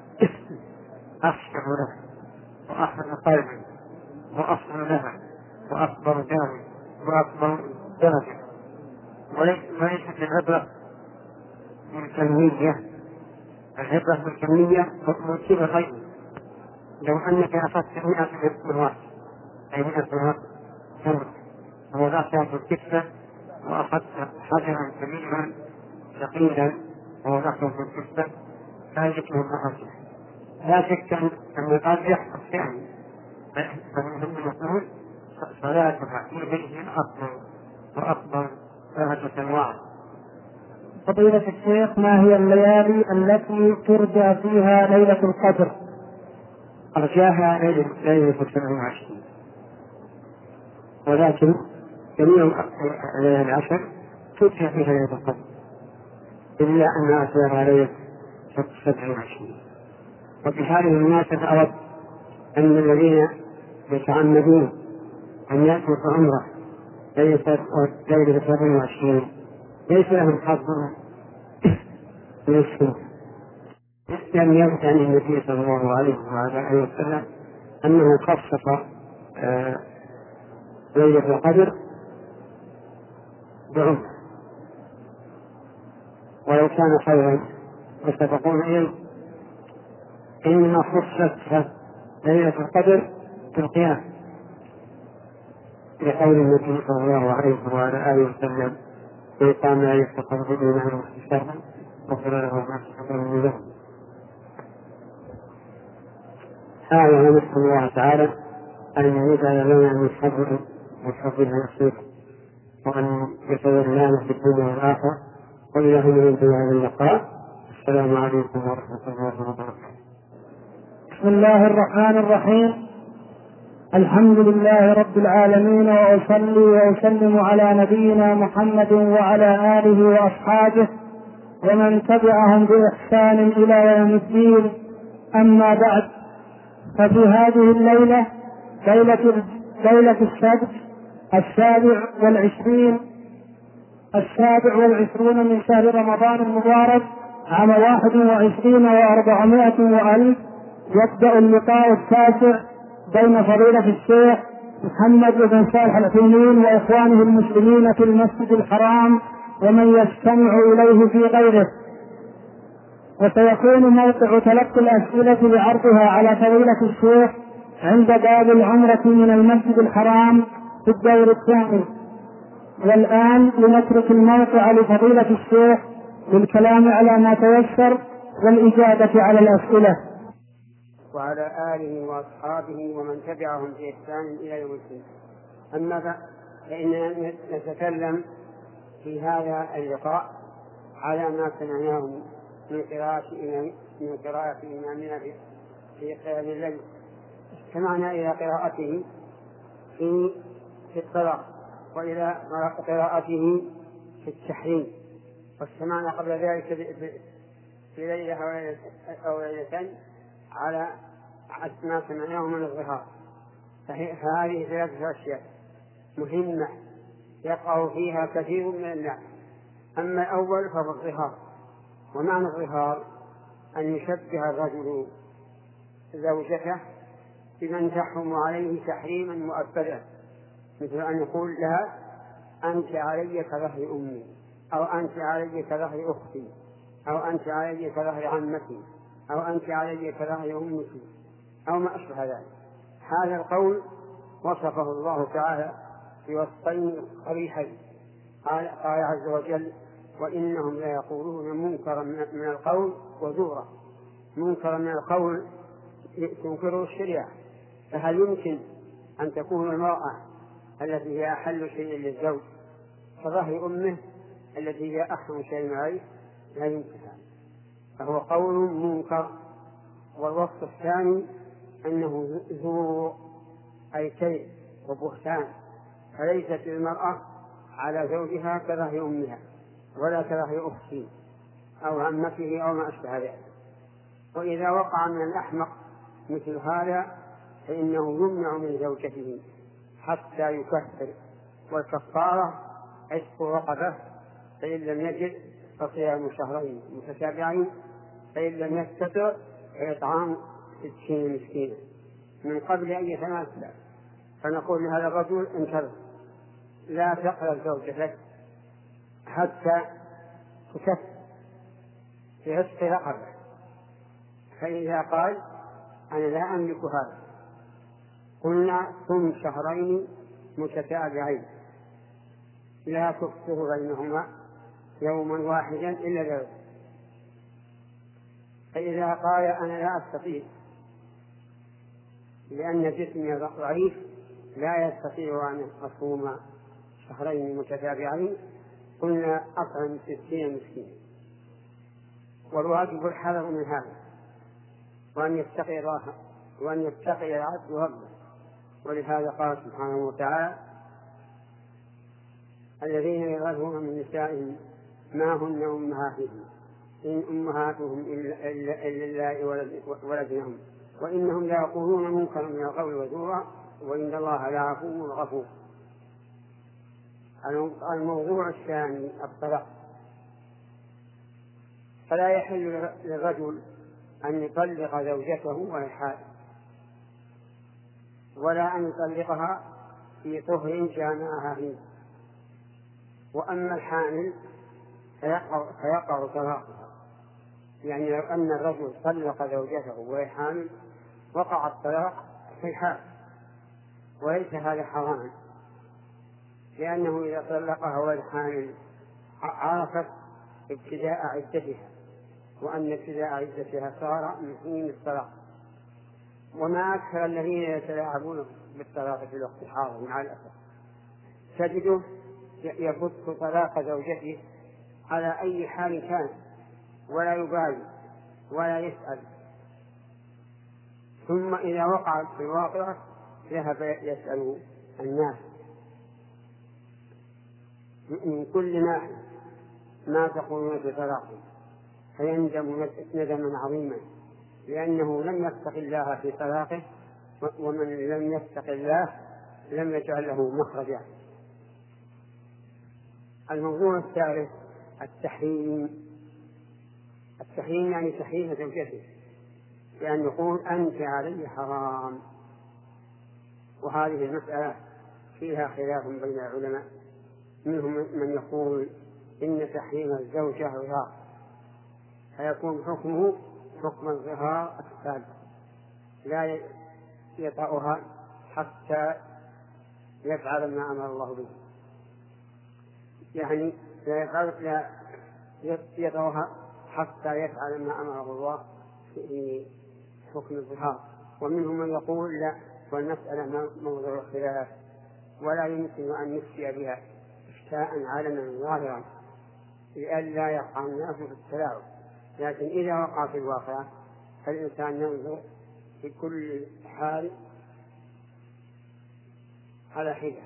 أخشع لها وأحسن قلبا وأفضل لها وأكبر جانب وأكبر درجة. وليست العبرة بالكمية، العبرة بالكمية وتجيب الغيب. لو أنك أخذت 100 مرات أي 100 مرات تمر ووضعتها في الكفة، وأخذت حجرا كبيرا ثقيلا ووضعته في الكفة، فهذه من الأرجح. لا شك أن الأرجح الفعل، فمن المسؤول صلاتها في بيتها أفضل وأفضل درجة وعظ. فضيلة الشيخ، ما هي الليالي التي ترجى فيها ليلة القدر؟ أرجاها ليلة 27، ولكن جميع الليالي العشر ترجى فيها ليلة القدر، إلا أن أسيرها ليلة 27. وبهذه المناسبة أود أن الذين يتعمدون أن يأتوا بعمرة ليلة 27 ليس لهم حظ من السنة، لم يثبت عن النبي صلى الله عليه وعلى آله وسلم أنه خصص ليلة القدر بعمرة، ولو كان خيرا وسبقون إليه، إنما خصصت ليلة القدر في القيام، لقول النبي صلى الله عليه وعلى آله وسلم: ويقام لا يفتقر بالإيمان واحتسابا غفر له ما تقدم من ذنبه. هذا ونسأل الله تعالى أن يجعل لنا من حظه نصيب، وأن يتولانا في الدنيا والآخرة، والله من هذا اللقاء. السلام عليكم ورحمة الله وبركاته. بسم الله الرحمن الرحيم. الحمد لله رب العالمين، وأصلي وأسلم على نبينا محمد وعلى آله وأصحابه ومن تبعهم بإحسان إلى يوم الدين. أما بعد، ففي هذه الليلة ليلة السبت 27 من شهر رمضان المبارك عام 21 و400 وألف، يبدأ اللقاء التاسع بين فضيلة الشيخ محمد بن صالح العثيمين وإخوانه المسلمين في المسجد الحرام ومن يستمع إليه في غيره، وسيكون موقع تلقي الأسئلة بعرضها على فضيلة الشيخ عند باب العمرة من المسجد الحرام في الدور الثاني. والآن لنترك الموقع لفضيلة الشيخ للكلام على ما تيسر والإجابة على الأسئلة. وعلى آله وأصحابه ومن تبعهم بإحسان إلى يوم الدين. أما بعد، فإننا نتكلم في هذا اللقاء على ما سمعناه من قراءة إمامنا في قيام الليل. استمعنا إلى قراءته في الطلاق، وإلى قراءته في التحريم، واستمعنا قبل ذلك في ليلة أو ليلتين على ما سمعناه من الظهار. فهذه ثلاثة أشياء مهمة يقع فيها كثير من الناس. أما الأول فهو الظهار، ومعنى الظهار أن يشبه الرجل زوجته بمن تحرم عليه تحريما مؤبدا، مثل أن يقول لها أنت علي كظهر أمي، أو أنت علي كظهر أختي، أو أنت علي كظهر عمتي، أو أنت علي كظهر أمك، أو ما أشبه ذلك. هذا القول وصفه الله تعالى في وصفين صريحين. قال عز وجل: وإنهم لا يقولون منكرا من القول وزورا. منكرا من القول تنكره الشريعة، فهل يمكن أن تكون المرأة التي هي أحل شيء للزوج كظهر أمه التي هي أحسن شيء عليه؟ لا يمكن هذا، فهو قول منكر. والوصف الثاني أنه زور، أي كذب وبهتان، فليست المرأة على زوجها كظهر أمها ولا كظهر أخته أو عمته أو ما أشبه ذلك. وإذا وقع من الأحمق مثل هذا فإنه يمنع من زوجته حتى يكفر، والكفارة عتق رقبة، فإن لم يجد فصيام شهرين متتابعين، فإن لم يستطع فإطعام 60 مسكينا من قبل أن يتماسك. فنقول لهذا الرجل: انتظر، لا تقرأ زوجتك حتى تكفر في عتق رقبة. فإذا قال: أنا لا أملك هذا، قلنا: صم شهرين متتابعين لا تفطر بينهما يوما واحدا إلا ذلك. فإذا قال: أنا لا أستطيع لأن جسمي ضعيف لا يستطيع أن أصوم شهرين متتابعين، قلنا: أطعم 60 مسكين. والواجب الحذر من هذا، وأن يتقي الله وأن يتقي العبد ربه. ولهذا قال سبحانه وتعالى: الذين يظهرون من نسائهم ما هن أمهاتهم إن أمهاتهم إلا اللائي ولدنهم وإنهم لا يقولون منكرا من القول وزورا وإن الله لعفو غفور. الموضوع الثاني الطلاق. فلا يحل للرجل أن يطلق زوجته وهي حائض، ولا أن يطلقها في طهر جامعها فيه. وأما الحامل فيقع طلاقها، يعني لو أن الرجل طلق زوجته وهي حامل وقع الطلاق في الحال، وليس هذا حراما، لأنه إذا طلقها وهي حامل عرفت ابتداء عدتها، وأن ابتداء عدتها صار من حين الطلاق. وما أكثر الذين يتلاعبون بالطلاق في الوقت الحاضر مع الأسف، تجده يبث طلاق زوجته على أي حال كان ولا يبالي ولا يسأل، ثم إذا وقع في الواقع ذهب يسأل الناس من كل ناحية ما تقولون في طلاقه، فيندم ندما عظيما، لأنه لم يتق الله في طلاقه، ومن لم يتق الله لم يجعل له مخرجا. الموضوع الثالث التحريم. التحريم يعني تحريم زوجته، بأن يقول أنت علي حرام. وهذه المسألة فيها خلاف بين العلماء، منهم من يقول إن تحريم الزوجة ظهار، فيكون حكمه حكم الظهار السابق، لا يطأها حتى يفعل ما أمر الله به، يعني لا يطأها حتى يفعل ما أمره الله في حكم الظهار. ومنهم من يقول لا، والمسألة موضوع خلاف، ولا يمكن أن نفتي بها إفتاء علنا ظاهرا لئلا يقع الناس في التلاعب، لكن إذا وقع في الواقع فالإنسان ينظر في كل حال على حدة،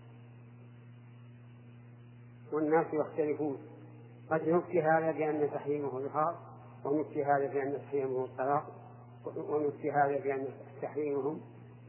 والناس يختلفون، قد نفتي هذا بأن تحريمه ظهار، ونفتي هذا بأن تحريمه الطلاق، ونفتي هذا بأن تحريمه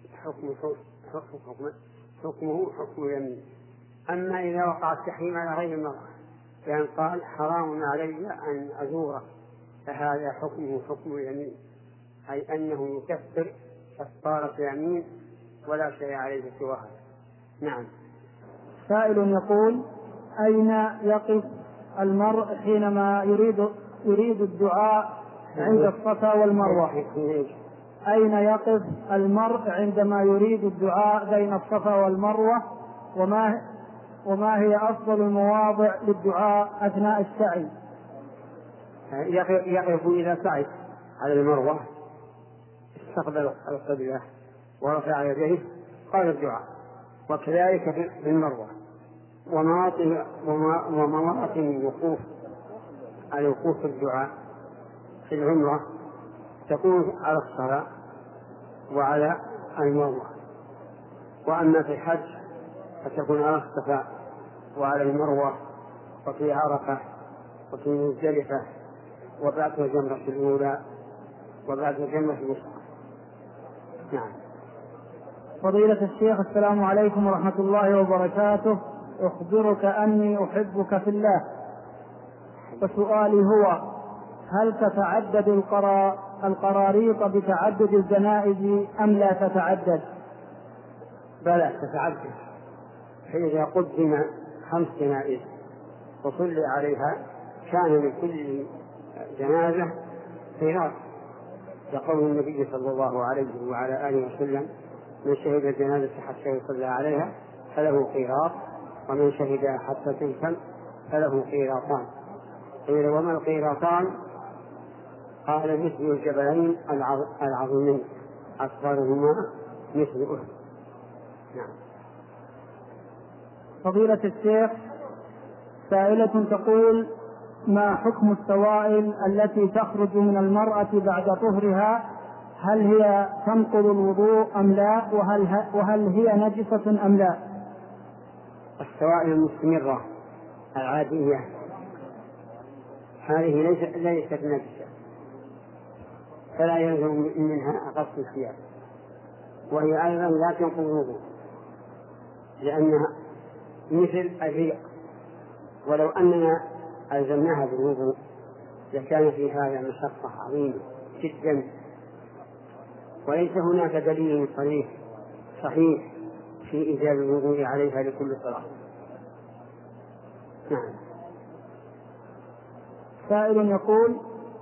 حكمه حكم اليمين. أما إذا وقع التحريم على غير المرأة بأن قال حرام علي أن أزوره، فهذا حكمه حكم اليمين، أي أنه يكفر كفارة يمين ولا شيء عليه سواها. نعم. سائل يقول: أين يقف المرء حينما يريد الدعاء عند الصفا والمروة؟ أين يقف المرء عندما يريد الدعاء بين الصفا والمروة؟ وما هي أفضل المواضع للدعاء أثناء السعي؟ يقف إذا سعي على المروة، استقبل القبلة ورفع يديه قال الدعاء، وكذلك في المروة. ومواطن الوقوف الدعاء في العمرة تكون على الصلاة وعلى المروة، وأما في الحج فتكون على الصفا وعلى المروة وفي عرفة وفي مزدلفة وبعد الجمرة الأولى وبعد الجمرة الوسطى. نعم. فضيلة الشيخ، السلام عليكم ورحمة الله وبركاته. أخبرك أني أحبك في الله، فسؤالي هو: هل تتعدد القراريط بتعدد الجنائز أم لا تتعدد؟ بلى تتعدد، فإذا قدم 5 جنائز وصلي عليها كان لكل جنازة قيراط، يقول النبي صلى الله عليه وعلى آله وسلم: من شهد الجنازة حتى يصلى عليها فله قيراط، ومن شهدها حتى تنفل فله قيراطان. قيل: وما القيراطان؟ قال: مثل الجبلين العظيمين أصغرهما مثل أحد. نعم. فضيلة الشيخ، سائلة تقول: ما حكم السوائل التي تخرج من المرأة بعد طهرها؟ هل هي تنقض الوضوء أم لا؟ وهل هي نجسة أم لا؟ السوائل المستمرة العادية هذه ليست نجسة، فلا يلزم منها غسل الثياب، وهي أيضا لا تنقض الوضوء لأنها مثل الريق، ولو أننا ألزمناها بالوضوء لكان في هذا مشقة عظيمة جدا، وليس هناك دليل صحيح في إيجاب الوضوء عليها لكل صلاة. نعم. سائل يقول: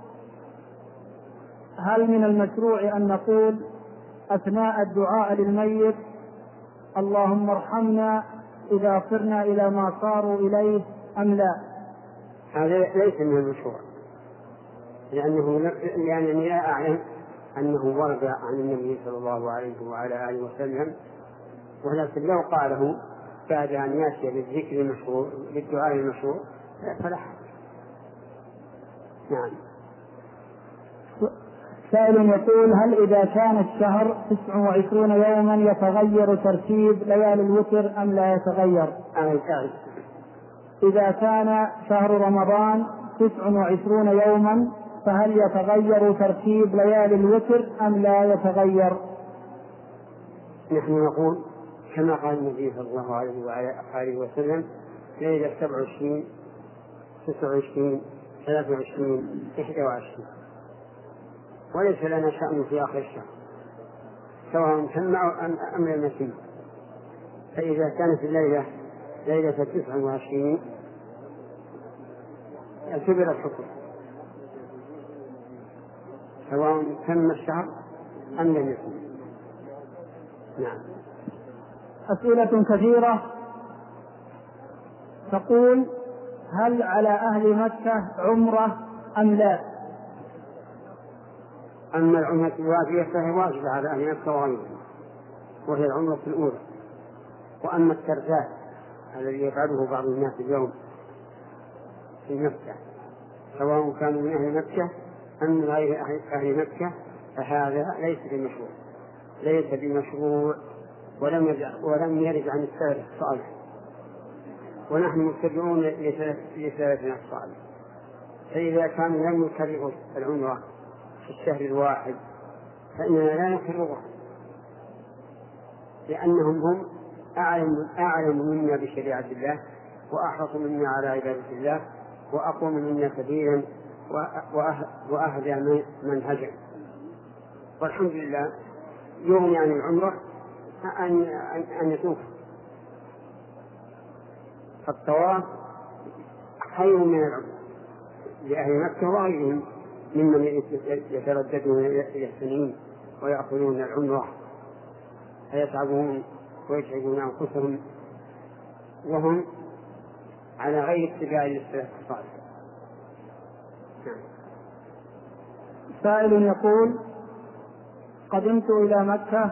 هل من المشروع أن نقول أثناء الدعاء للميت: اللهم ارحمنا إذا صرنا إلى ما صاروا إليه، أم لا؟ هذا ليس من المشروع، لأنني لا أعلم أنه ورد عن النبي صلى الله عليه وعلى آله وسلم، ولكن لو قاله بعد أن يأتي بالذكر المشروع بالدعاء المشروع فلا حرج. نعم. سائل يقول: هل إذا كان الشهر 29 يوما يتغير ترتيب ليالي الوتر أم لا يتغير؟ إذا كان شهر رمضان 29 يوما فهل يتغير ترتيب ليالي الوتر أم لا يتغير؟ نحن نقول كما قال النبي صلى الله عليه وعلى آله وسلم: ليلة 27 29 23 21، وليس لنا شأن في آخر الشهر سواء تم أم لم يتم. فإذا كانت الليلة ليلة 29 اعتبر الحكم سواء تم الشهر أم لم يتم. نعم. أسئلة كثيرة تقول: هل على أهل مكة عمرة أم لا؟ أما العمرة الواجبة فهي واجبة على أهل مكة وغيرهم، وهي العمرة الأولى. وأما الترزات الذي يفعله بعض الناس اليوم في مكة سواء كانوا من أهل مكة أم من غير أهل مكة فهذا ليس بمشروع ولم يرد عن السلف الصالح، ونحن متبعون لسلفنا الصالح. فإذا كانوا لم يكرروا العمرة في الشهر الواحد فإننا لا نكررها، لأنهم هم أعلم منا بشريعة الله، وأحرص منا على عبادة الله، وأقوم منا سبيلا، وأهدى منهجا. والحمد لله يغني عن العمرة أن يطوف. فالطواف خير من العمرة لأهل مكة وغيرهم ممن يترددون إلى السنين ويأخذون العمرة فيتعبون ويتعبون أنفسهم وهم على غير اتباع للسلف الصالح. سائل يقول: قدمت إلى مكة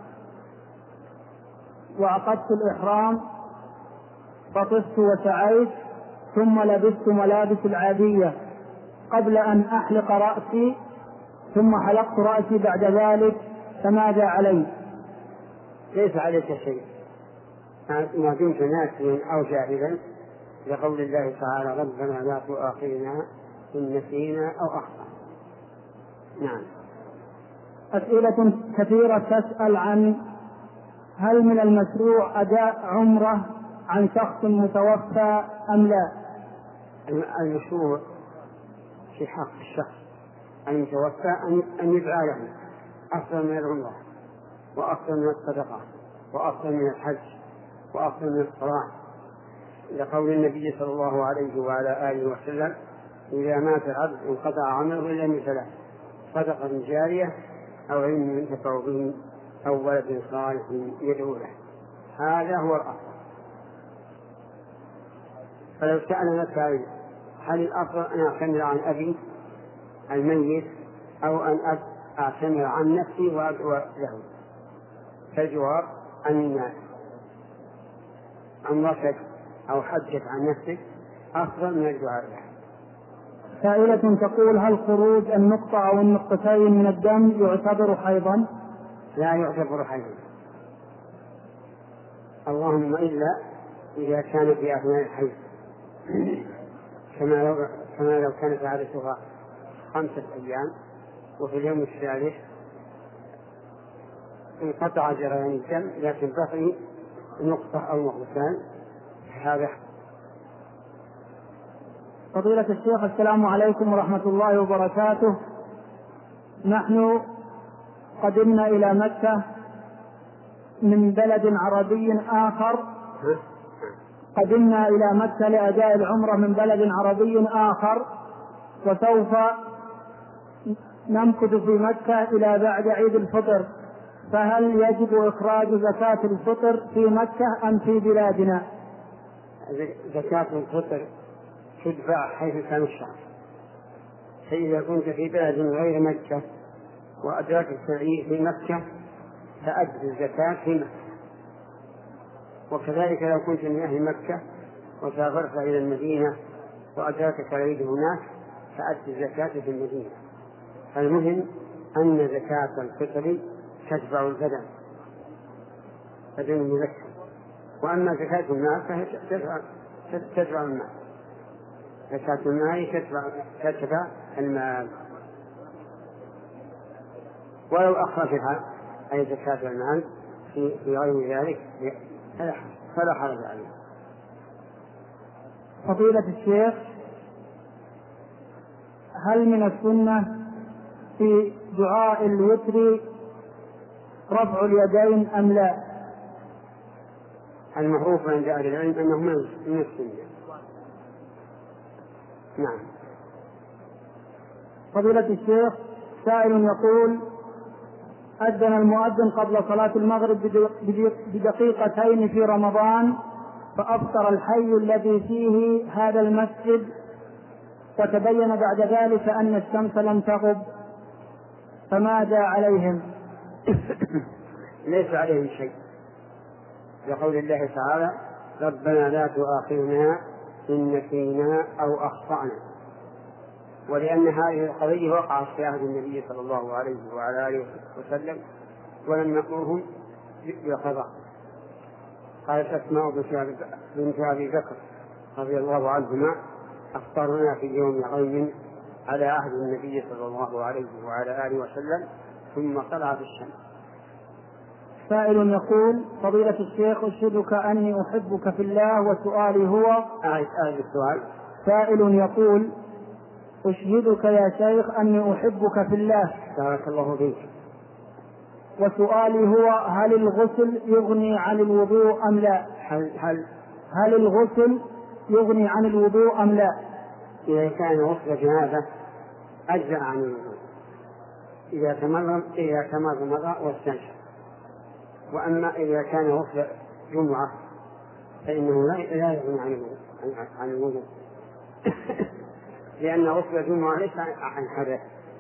وعقدت الإحرام فطفت وسعيت ثم لبست ملابس العادية قبل أن أحلق رأسي ثم حلقت رأسي بعد ذلك، فماذا علي؟ ليس عليك شيء ما دمت ناسيا أو جاهلا، لقول الله تعالى: ربنا لا تؤاخذنا إن نسينا أو أخطأنا. نعم. أسئلة كثيرة تسأل عن: هل من المشروع أداء عمرة عن شخص متوفى أم لا؟ المشروع في حق الشخص المتوفى أن يدعى له أفضل من العمرة، وأفضل من الصدقة، وأفضل من الحج، وأفضل من الصلاة، لقول النبي صلى الله عليه وعلى آله وسلم: إذا مات العبد انقطع عمله إلا من ثلاث: صدقة جارية، أو علم ينتفع به، أو ولد صالح يدعو له. هذا هو الأفضل. فلو سألنا سائل: هل الأفضل أن أعتمر عن أبي الميت أو أن أعتمر عن نفسي وأدعو له؟ فالجواب أن عمرتك أو حجك عن نفسك أفضل من الدعاء له. سائلة تقول: هل خروج النقطة أو النقطتين من الدم يعتبر حيضا؟ لا يعتبر حيضا، اللهم إلا إذا كان في أثناء الحيض، كما لو كانت عادتها 5 أيام وفي اليوم الثالث انقطع جريان الدم لكن بقي نقطة أو نقطتان، هذا. فضيلة الشيخ، السلام عليكم ورحمة الله وبركاته. نحن قدمنا إلى مكة من بلد عربي آخر، قدمنا إلى مكة لأداء العمرة من بلد عربي آخر، وسوف نمكث في مكة إلى بعد عيد الفطر، فهل يجب إخراج زكاة الفطر في مكة أم في بلادنا؟ زكاة الفطر تدفع حيث كان الشخص. فإذا كنت في بلد غير مكة وأدركت العيد في مكة فأدي الزكاة في مكة. وكذلك لو كنت من أهل مكة وسافرت إلى المدينة وأدركت العيد هناك فأدي الزكاة في المدينة. المهم أن زكاة الفطر تتبع البدن المذكر، وأما زكاة المال فهي تتبع المال. زكاة المال تتبع المال، ولو أخرجها أي زكاة المال في غير ذلك فلا حرج عليه. فضيلة الشيخ، هل من السنة في دعاء الوتر رفع اليدين أم لا؟ المعروف عند أهل العلم أنه من السنة. نعم. فضيلة الشيخ، سائل يقول: أذن المؤذن قبل صلاة المغرب بدقيقتين في رمضان، فأفطر الحي الذي فيه هذا المسجد، وتبين بعد ذلك أن الشمس لم تغب، فماذا عليهم؟ ليس عليهم شيء، لقول الله تعالى: ربنا لا تؤاخذنا إن نسينا أو أخطأنا. ولأن هذه القضية وقعت في عهد النبي صلى الله عليه وعلى آله وسلم ولم نأمرهم بالقضاء. قالت أسماء بنت أبي بكر رضي الله عنهما: أفطرنا في يوم غيم على عهد النبي صلى الله عليه وعلى آله وسلم ثم طلعت الشمس. سائل يقول: فضيلة الشيخ، أشهدك أني أحبك في الله، وسؤالي هو السؤال. سائل يقول: أشهدك يا شيخ أني أحبك في الله، بارك الله فيك، وسؤالي هو: هل الغسل يغني عن الوضوء أم لا؟ هل الغسل يغني عن الوضوء أم لا؟ إذا كان غسل جنابة أجزأ عن الوضوء إذا تمرمض واستنشق. وأما إذا كان غسل جمعة فإنه لا يغني عن الوضوء لأن غسل الجمعة ليس عن حدث،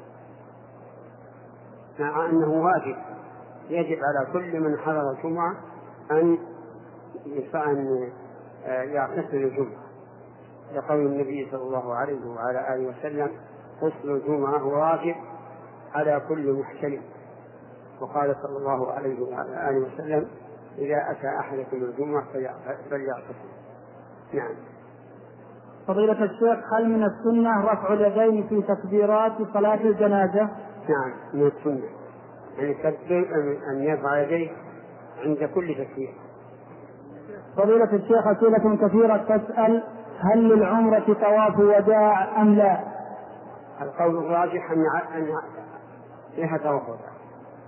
مع أنه واجب يجب على كل من حضر الجمعة أن يغتسل الجمعة، لقول النبي صلى الله عليه وعلى آله وسلم: غسل الجمعة واجب على كل محتلم. وقال صلى الله عليه وعلى آله وسلم: إذا أتى أحدكم الجمعة فليغتسل. نعم. فضيلة الشيخ، هل من السنة رفع اليدين في تكبيرات صلاة الجنازة؟ نعم، من السنة أن يرفع يديه عند كل تكبير. فضيلة الشيخ، أسئلة كثيرة تسأل: هل للعمرة طواف وداع أم لا؟ القول الراجح أن لها طواف وداع،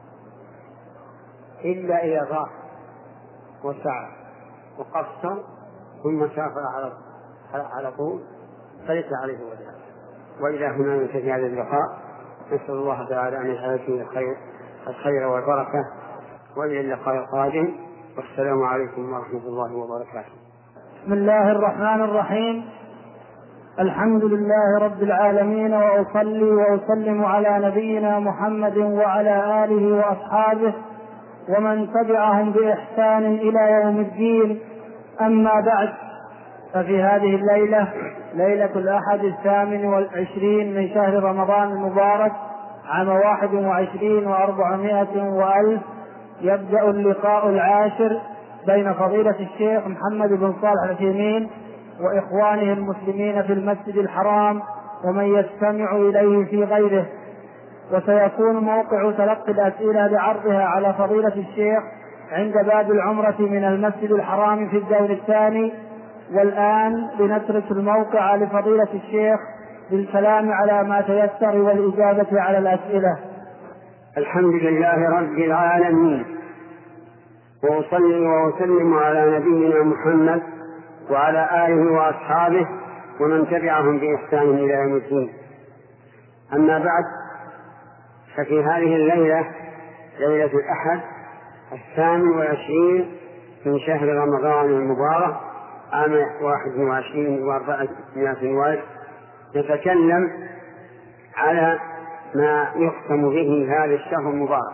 إلا إذا ضاف وسعى وقصر ثم سافر على طول فليس عليه وداع. وإلى هنا ينتهي هذا اللقاء. نسأل الله تعالى أن يجعل فيه الخير والبركة، وإلى اللقاء القادم، والسلام عليكم ورحمة الله وبركاته. بسم الله الرحمن الرحيم. الحمد لله رب العالمين، وأصلي وأسلم على نبينا محمد وعلى آله وأصحابه ومن تبعهم بإحسان إلى يوم الدين. أما بعد، ففي هذه الليلة، ليلة الأحد 28 من شهر رمضان المبارك عام 21 و400 وألف، يبدأ اللقاء العاشر بين فضيلة الشيخ محمد بن صالح العثيمين وإخوانه المسلمين في المسجد الحرام ومن يستمع إليه في غيره. وسيكون موقع تلقي الأسئلة بعرضها على فضيلة الشيخ عند باب العمرة من المسجد الحرام في الدور الثاني. والآن لنترك الموقع لفضيلة الشيخ بالكلام على ما تيسر والإجابة على الأسئلة. الحمد لله رب العالمين، وأصلي وأسلم على نبينا محمد وعلى آله وأصحابه ومن تبعهم بإحسان إلى يوم الدين. أما بعد، ففي هذه الليلة، ليلة الأحد 28 من شهر رمضان المبارك عام 21 و400 والف يتكلم على ما يختم به هذا الشهر المبارك.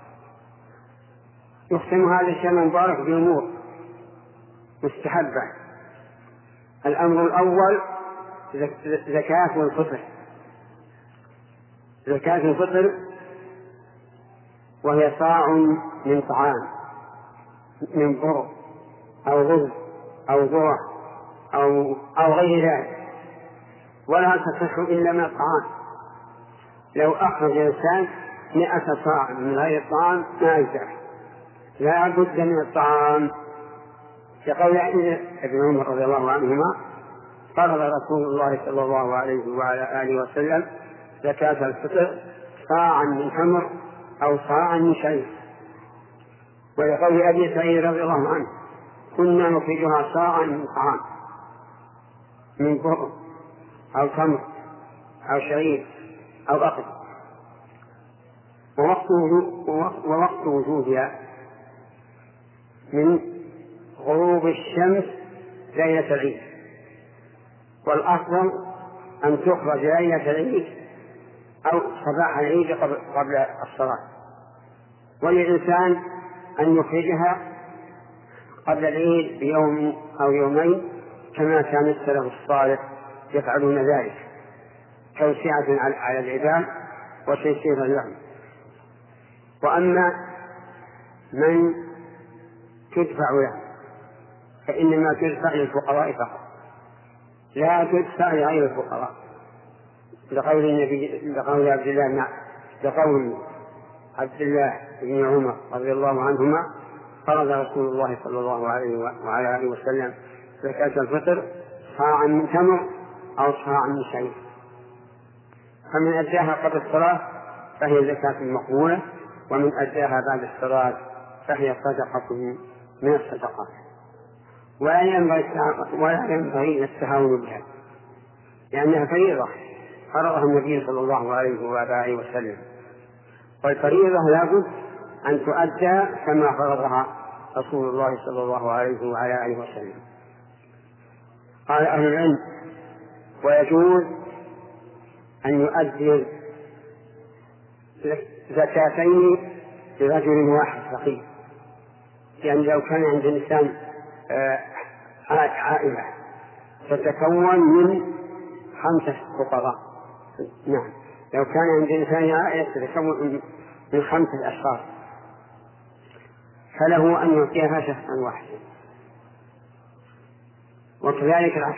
يختم هذا الشهر المبارك بأمور مستحبة. الأمر الأول زكاة الفطر. زكاة الفطر وهي صاع من طعام، من بر أو رز أو ذرة أو غير ذلك، ولا تصح إلا من الطعام. لو أخرج الإنسان 100 صاع من غير الطعام ما يزكى، لا بد من الطعام. كقول ابن عمر رضي الله عنهما: فرض رسول الله صلى الله عليه وعلى آله وسلم زكاة الفطر صاعا من تمر أو صاعا من شعير. ولقول أبي سعيد رضي الله عنه: كنا نخرجها صاعا من طعام، من بر أو تمر أو شعير أو أقل. ووقت وجودها من غروب الشمس ليلة العيد، والأفضل أن تخرج ليلة العيد أو صباح العيد قبل الصلاة. وللإنسان أن يخرجها قبل العيد بيوم أو يومين كما كان السلف الصالح يفعلون ذلك، توسعة على العباد وتيسيرا لهم. وأما من تدفع له فإنما تدفع للفقراء فقط، لا تدفع لغير الفقراء، لقول عبد الله بن عمر رضي الله عنهما: فرض رسول الله صلى الله عليه وعلى آله وسلم زكاة الفطر صاعا من تمر أو صاعا من شعير. فمن أداها قبل الصلاة فهي زكاة مقبولة، ومن أداها بعد الصلاة فهي صدقة من الصدقات، ولا ينبغي التهاون بها، لأنها فريضة فرضها النبي صلى الله عليه وعلى آله وسلم، والفريضة لابد أن تؤدى كما فرضها رسول الله صلى الله عليه وعلى آله وسلم. قال أهل العلم: ويجوز أن يؤدي زكاتين لرجل واحد فقير. يعني لو كان عند الإنسان عائلة تتكون من 5 فقراء، نعم، لو كان عند الإنسان عائلة تتكون من 5 أشخاص، فله أن يعطيها شخصا واحدا، وكذلك العكس.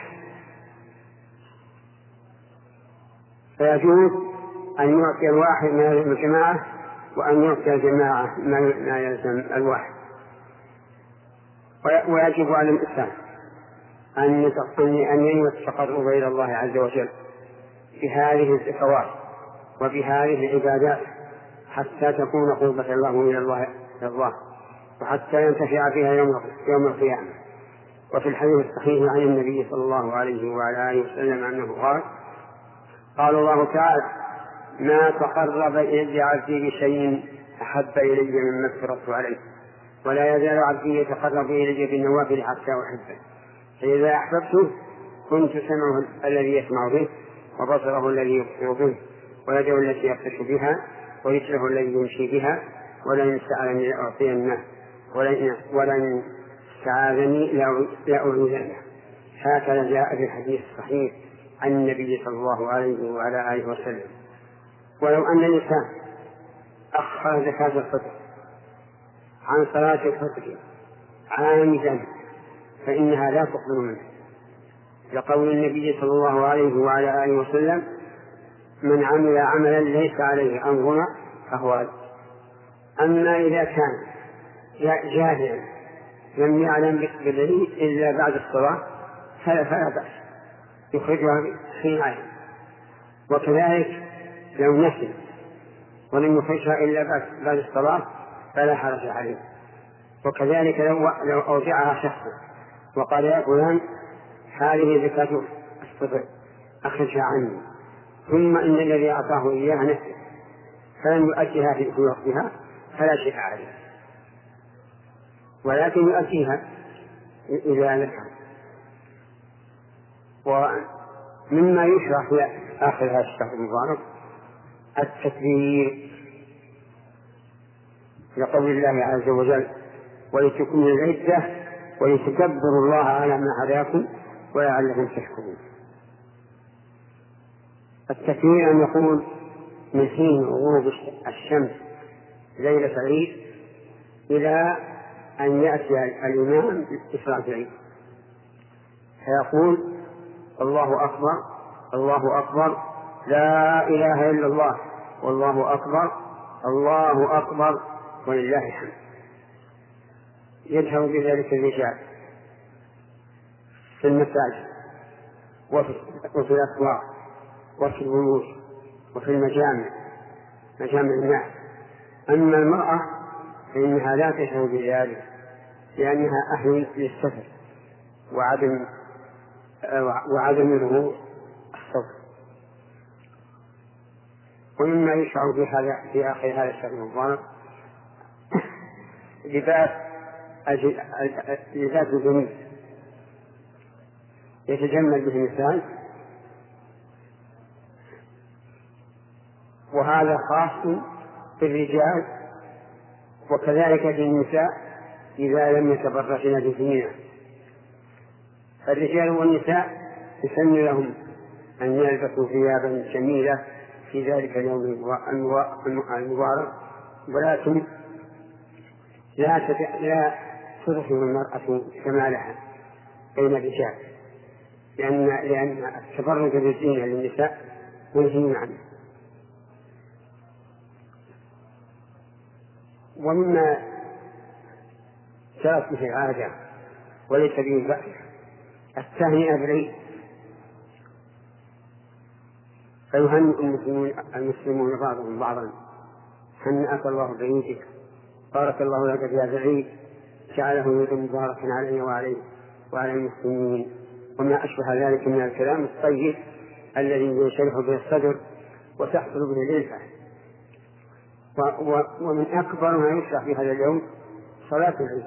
فيجوز أن يعطي الواحد ما يلزم الجماعة، وأن يعطي الجماعة ما يلزم الواحد. ويجب على الإنسان أن ينوي التقرب إلى الله عز وجل بهذه الزكوات وبهذه العبادات حتى تكون قربة الله إلى الله وحتى ينتفع بها يوم القيامة. وفي الحديث الصحيح عن النبي صلى الله عليه وعلى آله وسلم أنه قال الله تعالى: ما تقرب إلي عبدي بشيء أحب إلي مما افترضت عليه، ولا يزال عبدي يتقرب إلي بالنوافل حتى أحبه، فإذا أحببته كنت سمعه الذي يسمع به، وبصره الذي يبصر به، ويده التي يبطش بها، ورجله الذي يمشي بها، ولئن سألني لأعطينه، ولئن استعاذني لأعيذنه. هكذا جاء في الحديث الصحيح عن النبي صلى الله عليه وعلى آله وسلم. ولو أن الإنسان أخر زكاة الفطر عن صلاة الفطر عامدا فإنها لا تقبل منه، لقول النبي صلى الله عليه وعلى آله وسلم: من عمل عملا ليس عليه أمرنا فهو رد. أما إذا كان جاهلا لم يعلم بالعيد إلا بعد الصلاة فلا بأس يخرجها حين علم. وكذلك لو نسي ولم يخرجها إلا بعد الصلاة فلا حرج عليه. وكذلك لو أودعها شخص وقال: يا فلان هذه زكاة الفطر أخرجها عني، ثم إن الذي أعطاه إياها نسي فلم يؤديها في وقتها فلا شيء عليه، ولكن يؤديها إذا نسى. ومما يشرح في آخر هذا الشهر المبارك التكبير لقول الله عز وجل: ولتكملوا العدة ولتكبروا الله على ما هداكم ولعلكم تشكرون. التكبير أن يقول من حين غروب الشمس ليلة العيد إلى أن يأتي الإمام بصلاة العيد، فيقول: الله أكبر الله أكبر لا إله إلا الله والله أكبر الله أكبر ولله الحمد. يجهر بذلك الرجال في المساجد وفي الأسواق وفي البيوت وفي مجامع الناس. أما المرأة فإنها لا تشعر بذلك لأنها أهل للسفر وعدم ظهور الصوت. ومما يشعر في آخر هذا الشهر المبارك لباس الجميل يتجمل به الإنسان، وهذا خاص بالرجال وكذلك بالنساء إذا لم يتبرجن بزينة. الرجال والنساء يسن لهم أن يلبسوا ثيابا جميلة في ذلك اليوم المبارك، ولكن لا تظهر المرأة كمالها بين الرجال، لأن التبرج بالزينة للنساء منهي عنه. ومما جرت به العادة وليس به بأس التهنئة بالعيد، فيهنئ المسلمون بعضهم بعضا: هنأك الله بعيدك، بارك الله لك في هذا العيد، جعله يوما مباركا عليه وعلى المسلمين، وما أشبه ذلك من الكلام الطيب الذي يشرح به الصدر وتحصل به الإلفة. ومن أكبر ما يشرح في هذا اليوم صلاة العيد،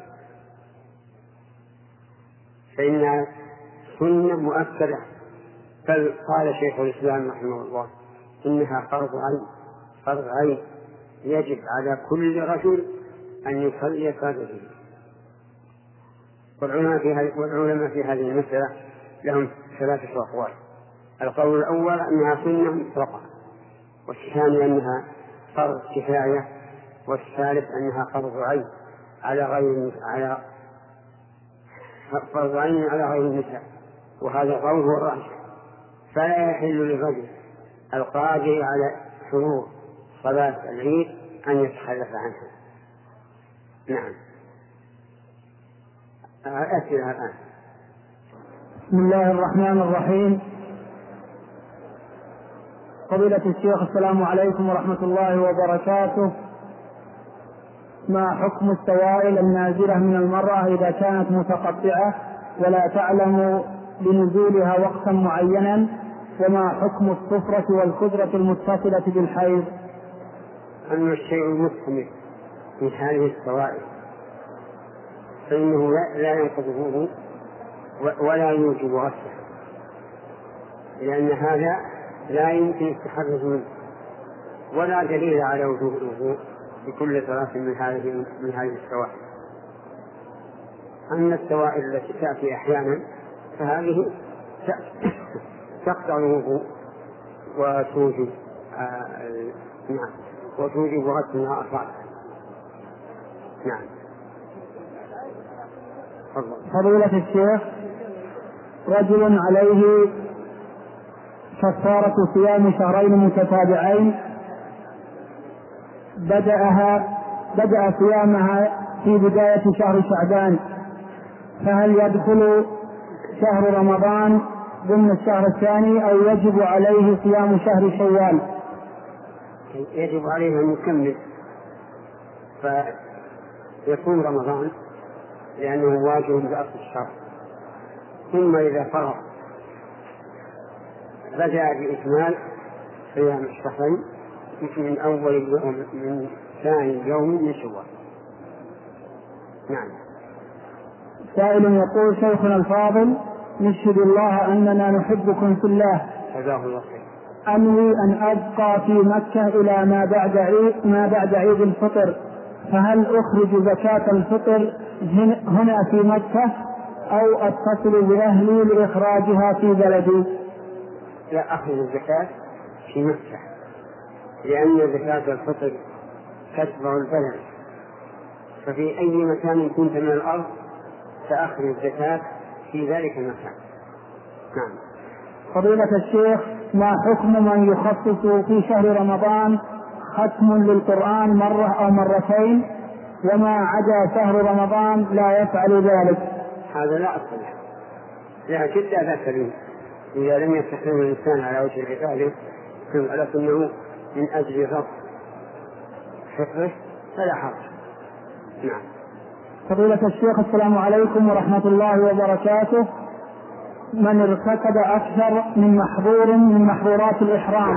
فإنها سنة مؤكدة، بل قال شيخ الإسلام رحمه الله: إنها فرض عين يجب على كل رجل أن يصلي صلاة العيد. والعلماء في هذه المسألة لهم ثلاثة أقوال: القول الأول أنها سنة مطلقة، والثاني أنها فرض كفاية، والثالث أنها فرض عين على غير النساء، وهذا القول هو الراجح. فلا يحل للرجل القادر على حضور صلاة العيد أن يتخلف عنها. نعم. أسئلة الآن. بسم الله الرحمن الرحيم. فضيلة الشيخ، السلام عليكم ورحمة الله وبركاته. ما حكم السوائل النازلة من المرأة إذا كانت متقطعة ولا تعلم لنزولها وقتا معينا؟ وما حكم الصفرة والخضرة المتصلة بالحيض؟ أما الشيء المستمر من هذه السوائل فإنه لا ينقض الوضوء ولا يوجب غسله، لأن هذا لا يمكن التحرز منه، ولا دليل على وجوب الوضوء بكل صلاة من هذه السوائل. أما السوائل التي تأتي أحيانا فهذه تقطع الوضوء وتوجب غسل ما أصاب. نعم. فضيلة الشيخ، رجل عليه كفارة صيام شهرين متتابعين بدأ صيامها في بداية شهر شعبان، فهل يدخل شهر رمضان ضمن الشهر الثاني أو يجب عليه صيام شهر شوال؟ يجب عليه أن يكمل فيكون رمضان لأنه واجب بأصل الشهر، ثم إذا فرغ بدأ بإكمال صيام الشهرين من أول يوم من ثاني يوم من شوال. نعم. سائل يقول: شيخنا الفاضل، نشهد الله أننا نحبكم في الله، جزاه الله خير. أنوي أن أبقى في مكة إلى ما بعد عيد الفطر، فهل أخرج زكاة الفطر هنا في مكة أو أتصل بأهلي لإخراجها في بلدي؟ لا، أخرج الزكاة في مكة، لأن زكاة الفطر تتبع البلد، ففي أي مكان كنت من الأرض سأخرج الزكاة في ذلك المكان. نعم. فضيلة الشيخ، ما حكم من يخصص في شهر رمضان ختم للقرآن مرة أو مرتين وما عدا شهر رمضان لا يفعل ذلك؟ هذا لا أصل له، لا جد لا تكلم إذا لم يستخدم الإنسان على وجه العبادة لكنه من أجل رفع فقه فلا حرج. نعم. فضيلة الشيخ، السلام عليكم ورحمة الله وبركاته. من ارتكب أكثر من محظور من محظورات الإحرام،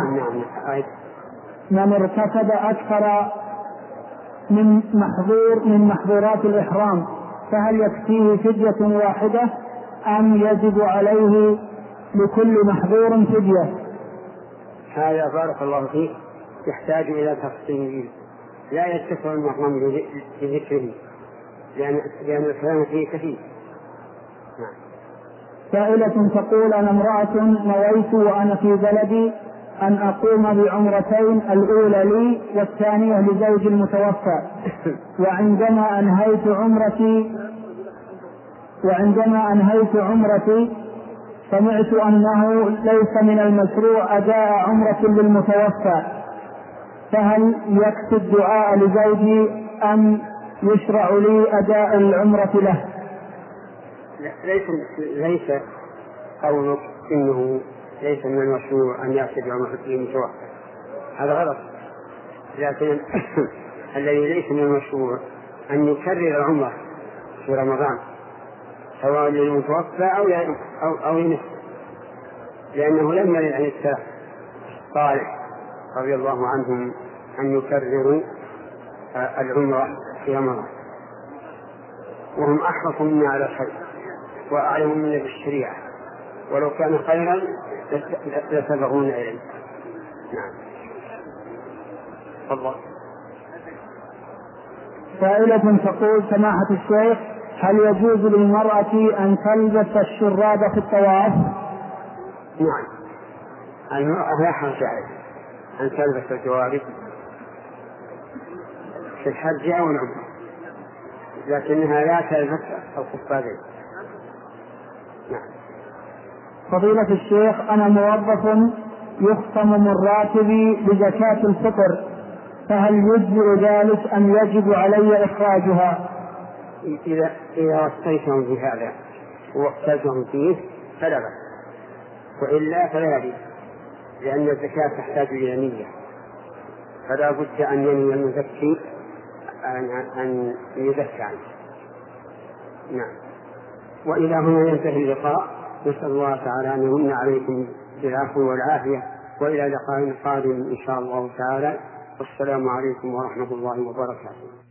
من ارتكب أكثر من محظور من محظورات الإحرام، فهل يكفيه فدية واحدة أم يجب عليه لكل محظور فدية؟ هذا بارك الله فيك يحتاج إلى تفصيل، لا يتسع المحرم لذكره لأن الكلام فيه كثير. نعم. سائلة تقول: أنا امرأة نويت وأنا في بلدي أن أقوم بعمرتين، الأولى لي والثانية لزوجي المتوفى، وعندما أنهيت عمرتي سمعت أنه ليس من المشروع أداء عمرة للمتوفى، فهل يكفي الدعاء لزوجي أم يشرع لي أداء العمرة له؟ ليس قولك إنه ليس من المشروع أن يأتي بعمرة للمتوفى، هذا غلط، لكن الذي ليس من المشروع أن يكرر العمرة في رمضان سواء للمتوفى أو لنفسه، لأنه لم يرد عن السلف الصالح رضي الله عنهم أن يكرروا العمرة في رمضان، وهم أحرص منا على الخير وأعلم منا بالشريعة، ولو كان خيرا لسبقونا إليه. نعم. الله. سائلة تقول: سماحة الشيخ، هل يجوز للمرأة أن تلبس الشراب في الطواف؟ نعم، المرأة لا حرج عليها أن تلبس الجوارب في الحج أو العمرة، لكنها لا تلبس القفازين. نعم. فضيلة الشيخ، أنا موظف يخصم من راتبي بزكاة الفطر، فهل يجزئ ذلك أم يجب علي إخراجها؟ إذا وصيتهم في هذا ووكلتهم فيه فلا بأس، وإلا فلا يجب، لأن الزكاة تحتاج إلى نية، فلا بد أن ينوي المزكي أن يزكى عنه. نعم. وإلى هنا ينتهي اللقاء، نسأل الله تعالى أن يمن عليكم بالعفو والعافية، وإلى لقاء قادم إن شاء الله تعالى، والسلام عليكم ورحمة الله وبركاته.